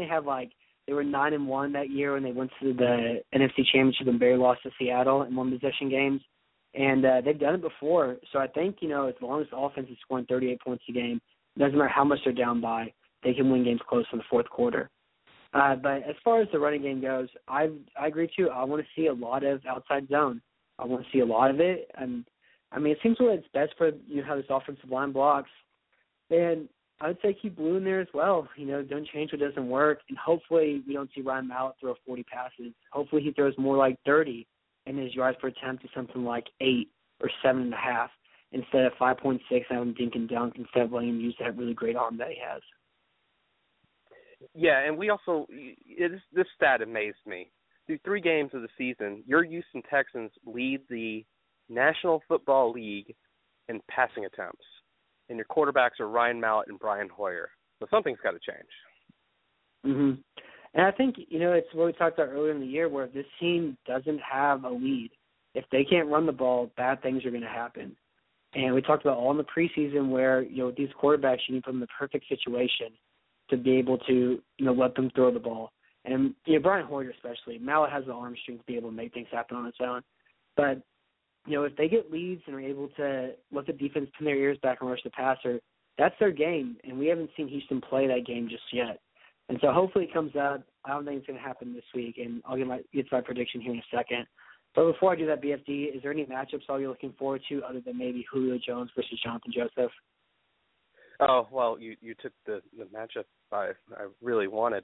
C: 9-1 that year when they went to the NFC Championship and barely lost to Seattle in one possession games. And they've done it before. So I think, as long as the offense is scoring 38 points a game, it doesn't matter how much they're down by, they can win games close in the fourth quarter. But as far as the running game goes, I agree too. I want to see a lot of outside zone. I want to see a lot of it. And it seems like it's best for how this offensive line blocks. And I would say keep Blue in there as well. Don't change what doesn't work. And hopefully we don't see Ryan Mallett throw 40 passes. Hopefully he throws more like 30, and his yards per attempt is something like 8 or 7.5 instead of 5.6. Having dink and dunk instead of letting him use that really great arm that he has.
B: Yeah, and we also this stat amazed me. Through 3 games of the season, your Houston Texans lead the National Football League in passing attempts, and your quarterbacks are Ryan Mallett and Brian Hoyer. So something's got to change.
C: Mhm. And I think it's what we talked about earlier in the year, where if this team doesn't have a lead, if they can't run the ball, bad things are going to happen. And we talked about all in the preseason where with these quarterbacks, you need to put them in the perfect situation to be able to let them throw the ball. And Brian Hoyer especially, Mallett has the arm strength to be able to make things happen on its own. But if they get leads and are able to let the defense pin their ears back and rush the passer, that's their game. And we haven't seen Houston play that game just yet. And so hopefully it comes out. I don't think it's going to happen this week, and I'll get to my prediction here in a second. But before I do that, BFD, is there any matchups you're looking forward to other than maybe Julio Jones versus Jonathan Joseph?
B: Oh, well, you took the matchup I really wanted.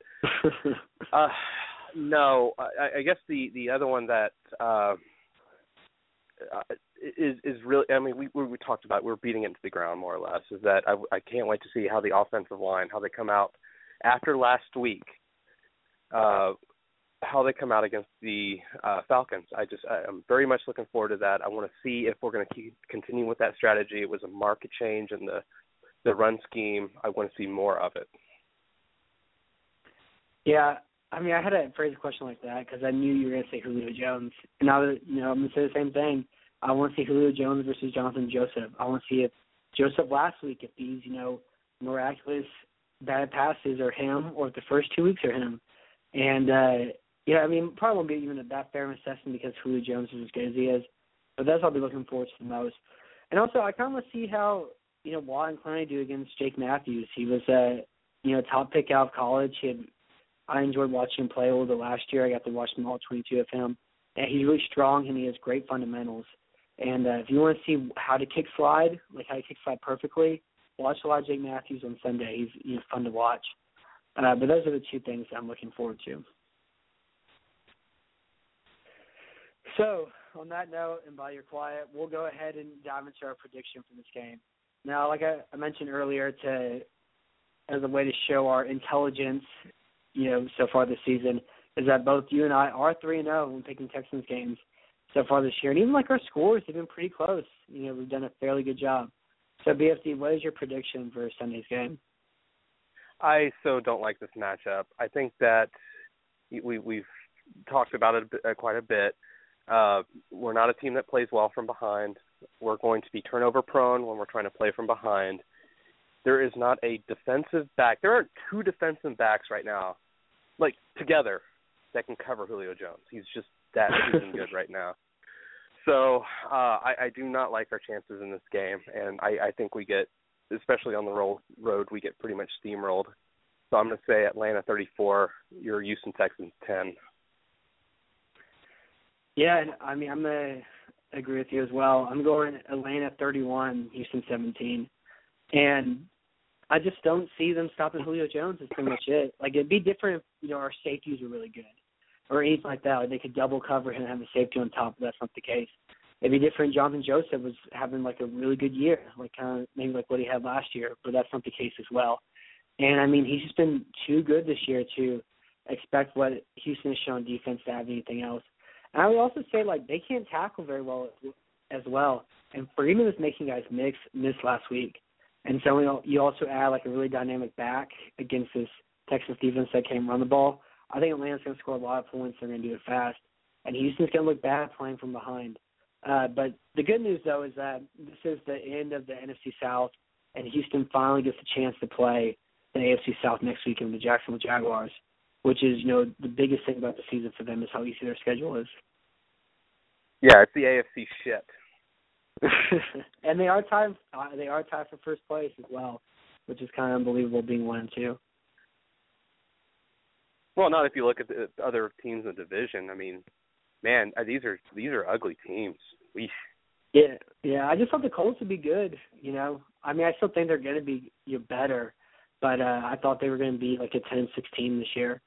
B: No, I guess the other one that is really, we talked about, we're beating it into the ground more or less, is that I can't wait to see how the offensive line, how they come out after last week, how they come out against the Falcons. I'm very much looking forward to that. I want to see if we're going to continue with that strategy. It was a market change in the run scheme. I want to see more of it.
C: Yeah, I had to phrase a question like that because I knew you were going to say Julio Jones. And now that, I'm going to say the same thing. I want to see Julio Jones versus Jonathan Joseph. I want to see if Joseph last week, if these, miraculous bad passes are him or if the first 2 weeks are him. And, probably won't be even that fair of assessment because Julio Jones is as good as he is. But that's what I'll be looking forward to the most. And also, I kind of want to see how, Watt and Clowney do against Jake Matthews. He was a, top pick out of college. I enjoyed watching him play a little bit last year. I got to watch all 22 of him. And he's really strong, and he has great fundamentals. And if you want to see how to kick slide, like how to kick slide perfectly, watch a lot of Jake Matthews on Sunday. He's fun to watch. But those are the 2 things I'm looking forward to. So, on that note, and while you're quiet, we'll go ahead and dive into our prediction for this game. Now, like I mentioned earlier, as a way to show our intelligence, so far this season, is that both you and I are 3-0 when picking Texans games so far this year. And even like our scores have been pretty close. We've done a fairly good job. So, BFD, what is your prediction for Sunday's game?
B: I so don't like this matchup. I think that we've talked about it quite a bit. We're not a team that plays well from behind. We're going to be turnover prone when we're trying to play from behind. There is not a defensive back. There aren't two defensive backs right now, like together, that can cover Julio Jones. He's just that good right now. So I do not like our chances in this game, and I think we get, especially on the road, we get pretty much steamrolled. So I'm going to say Atlanta 34, your Houston Texans 10.
C: Yeah, and I'm going to agree with you as well. I'm going Atlanta 31, Houston 17. And I just don't see them stopping Julio Jones. That's pretty much it. Like, it'd be different if, our safeties were really good or anything like that. Like, they could double cover him and have a safety on top, but that's not the case. It'd be different. Jonathan Joseph was having, like, a really good year, like kind of maybe like what he had last year, but that's not the case as well. And, he's just been too good this year to expect what Houston has shown defense to have anything else. And I would also say, like, they can't tackle very well as well. And Freeman was making guys miss last week. And so you also add, like, a really dynamic back against this Texas defense that can run the ball. I think Atlanta's going to score a lot of points. They're going to do it fast. And Houston's going to look bad playing from behind. But the good news, though, is that this is the end of the NFC South, and Houston finally gets a chance to play the AFC South next week in the Jacksonville Jaguars, which is, the biggest thing about the season for them is how easy their schedule is.
B: Yeah, it's the AFC shit.
C: And they are tied for first place as well, which is kind of unbelievable being 1-2.
B: Well, not if you look at the other teams in the division. Man, these are ugly teams.
C: Yeah. I just thought the Colts would be good. I still think they're going to be better, but I thought they were going to be like a 10-16 this year.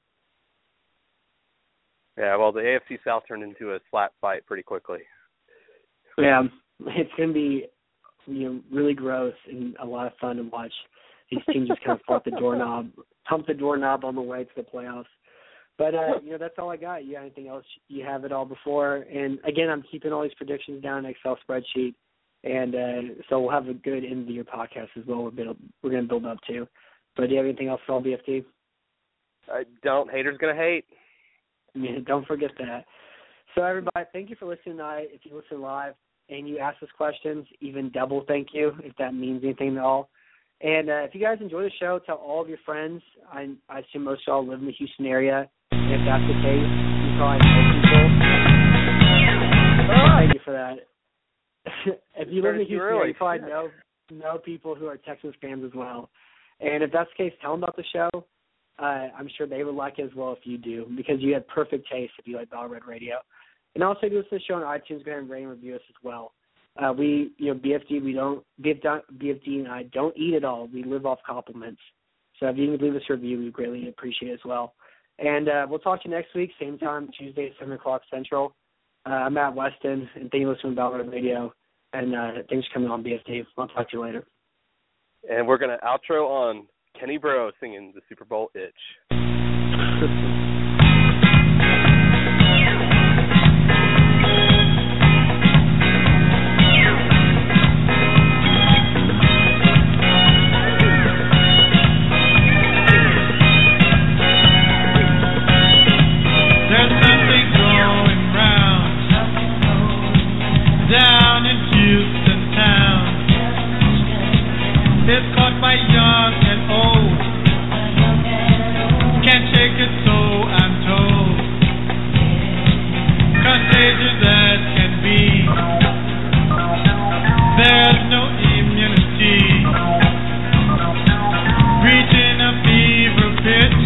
C: Yeah,
B: well, the AFC South turned into a slap fight pretty quickly.
C: Yeah, it's going to be really gross and a lot of fun to watch. These teams just kind of pump the doorknob on the way to the playoffs. But, that's all I got. You got anything else? You have it all before. And, again, I'm keeping all these predictions down in an Excel spreadsheet. And so we'll have a good end of the year podcast as well. We're going to build up to. But do you have anything else for all BFT?
B: Don't. Haters going to hate.
C: Don't forget that. So, everybody, thank you for listening tonight. If you listen live and you ask us questions, even double thank you if that means anything at all. And if you guys enjoy the show, tell all of your friends. I assume most of y'all live in the Houston area. And if that's the case, you probably know people. Thank you for that. If you live in the Houston area, you probably know people who are Texas fans as well. And if that's the case, tell them about the show. I'm sure they would like it as well if you do, because you have perfect taste if you like Battle Red Radio. And also, if you listen to the show on iTunes, go ahead and rate and review us as well. BFD and I don't eat at all. We live off compliments. So if you can leave us a review, we greatly appreciate it as well. And we'll talk to you next week, same time, Tuesday at 7 o'clock Central. I'm Matt Weston, and thank you for listening to Battle Red Radio. And thanks for coming on, BFD. I'll talk to you later.
B: And we're going to outro on Kenny Burrow singing the Super Bowl Itch.
D: It's caught by young and old. Can't shake it, so I'm told. Contagious as can be. There's no immunity. Reaching a fever pitch.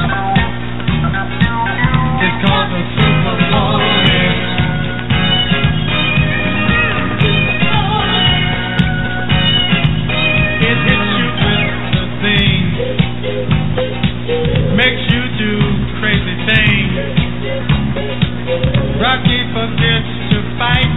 D: It's called the Super Bowl itch. It hits you with the thing, makes you do crazy things. Rocky forgets to fight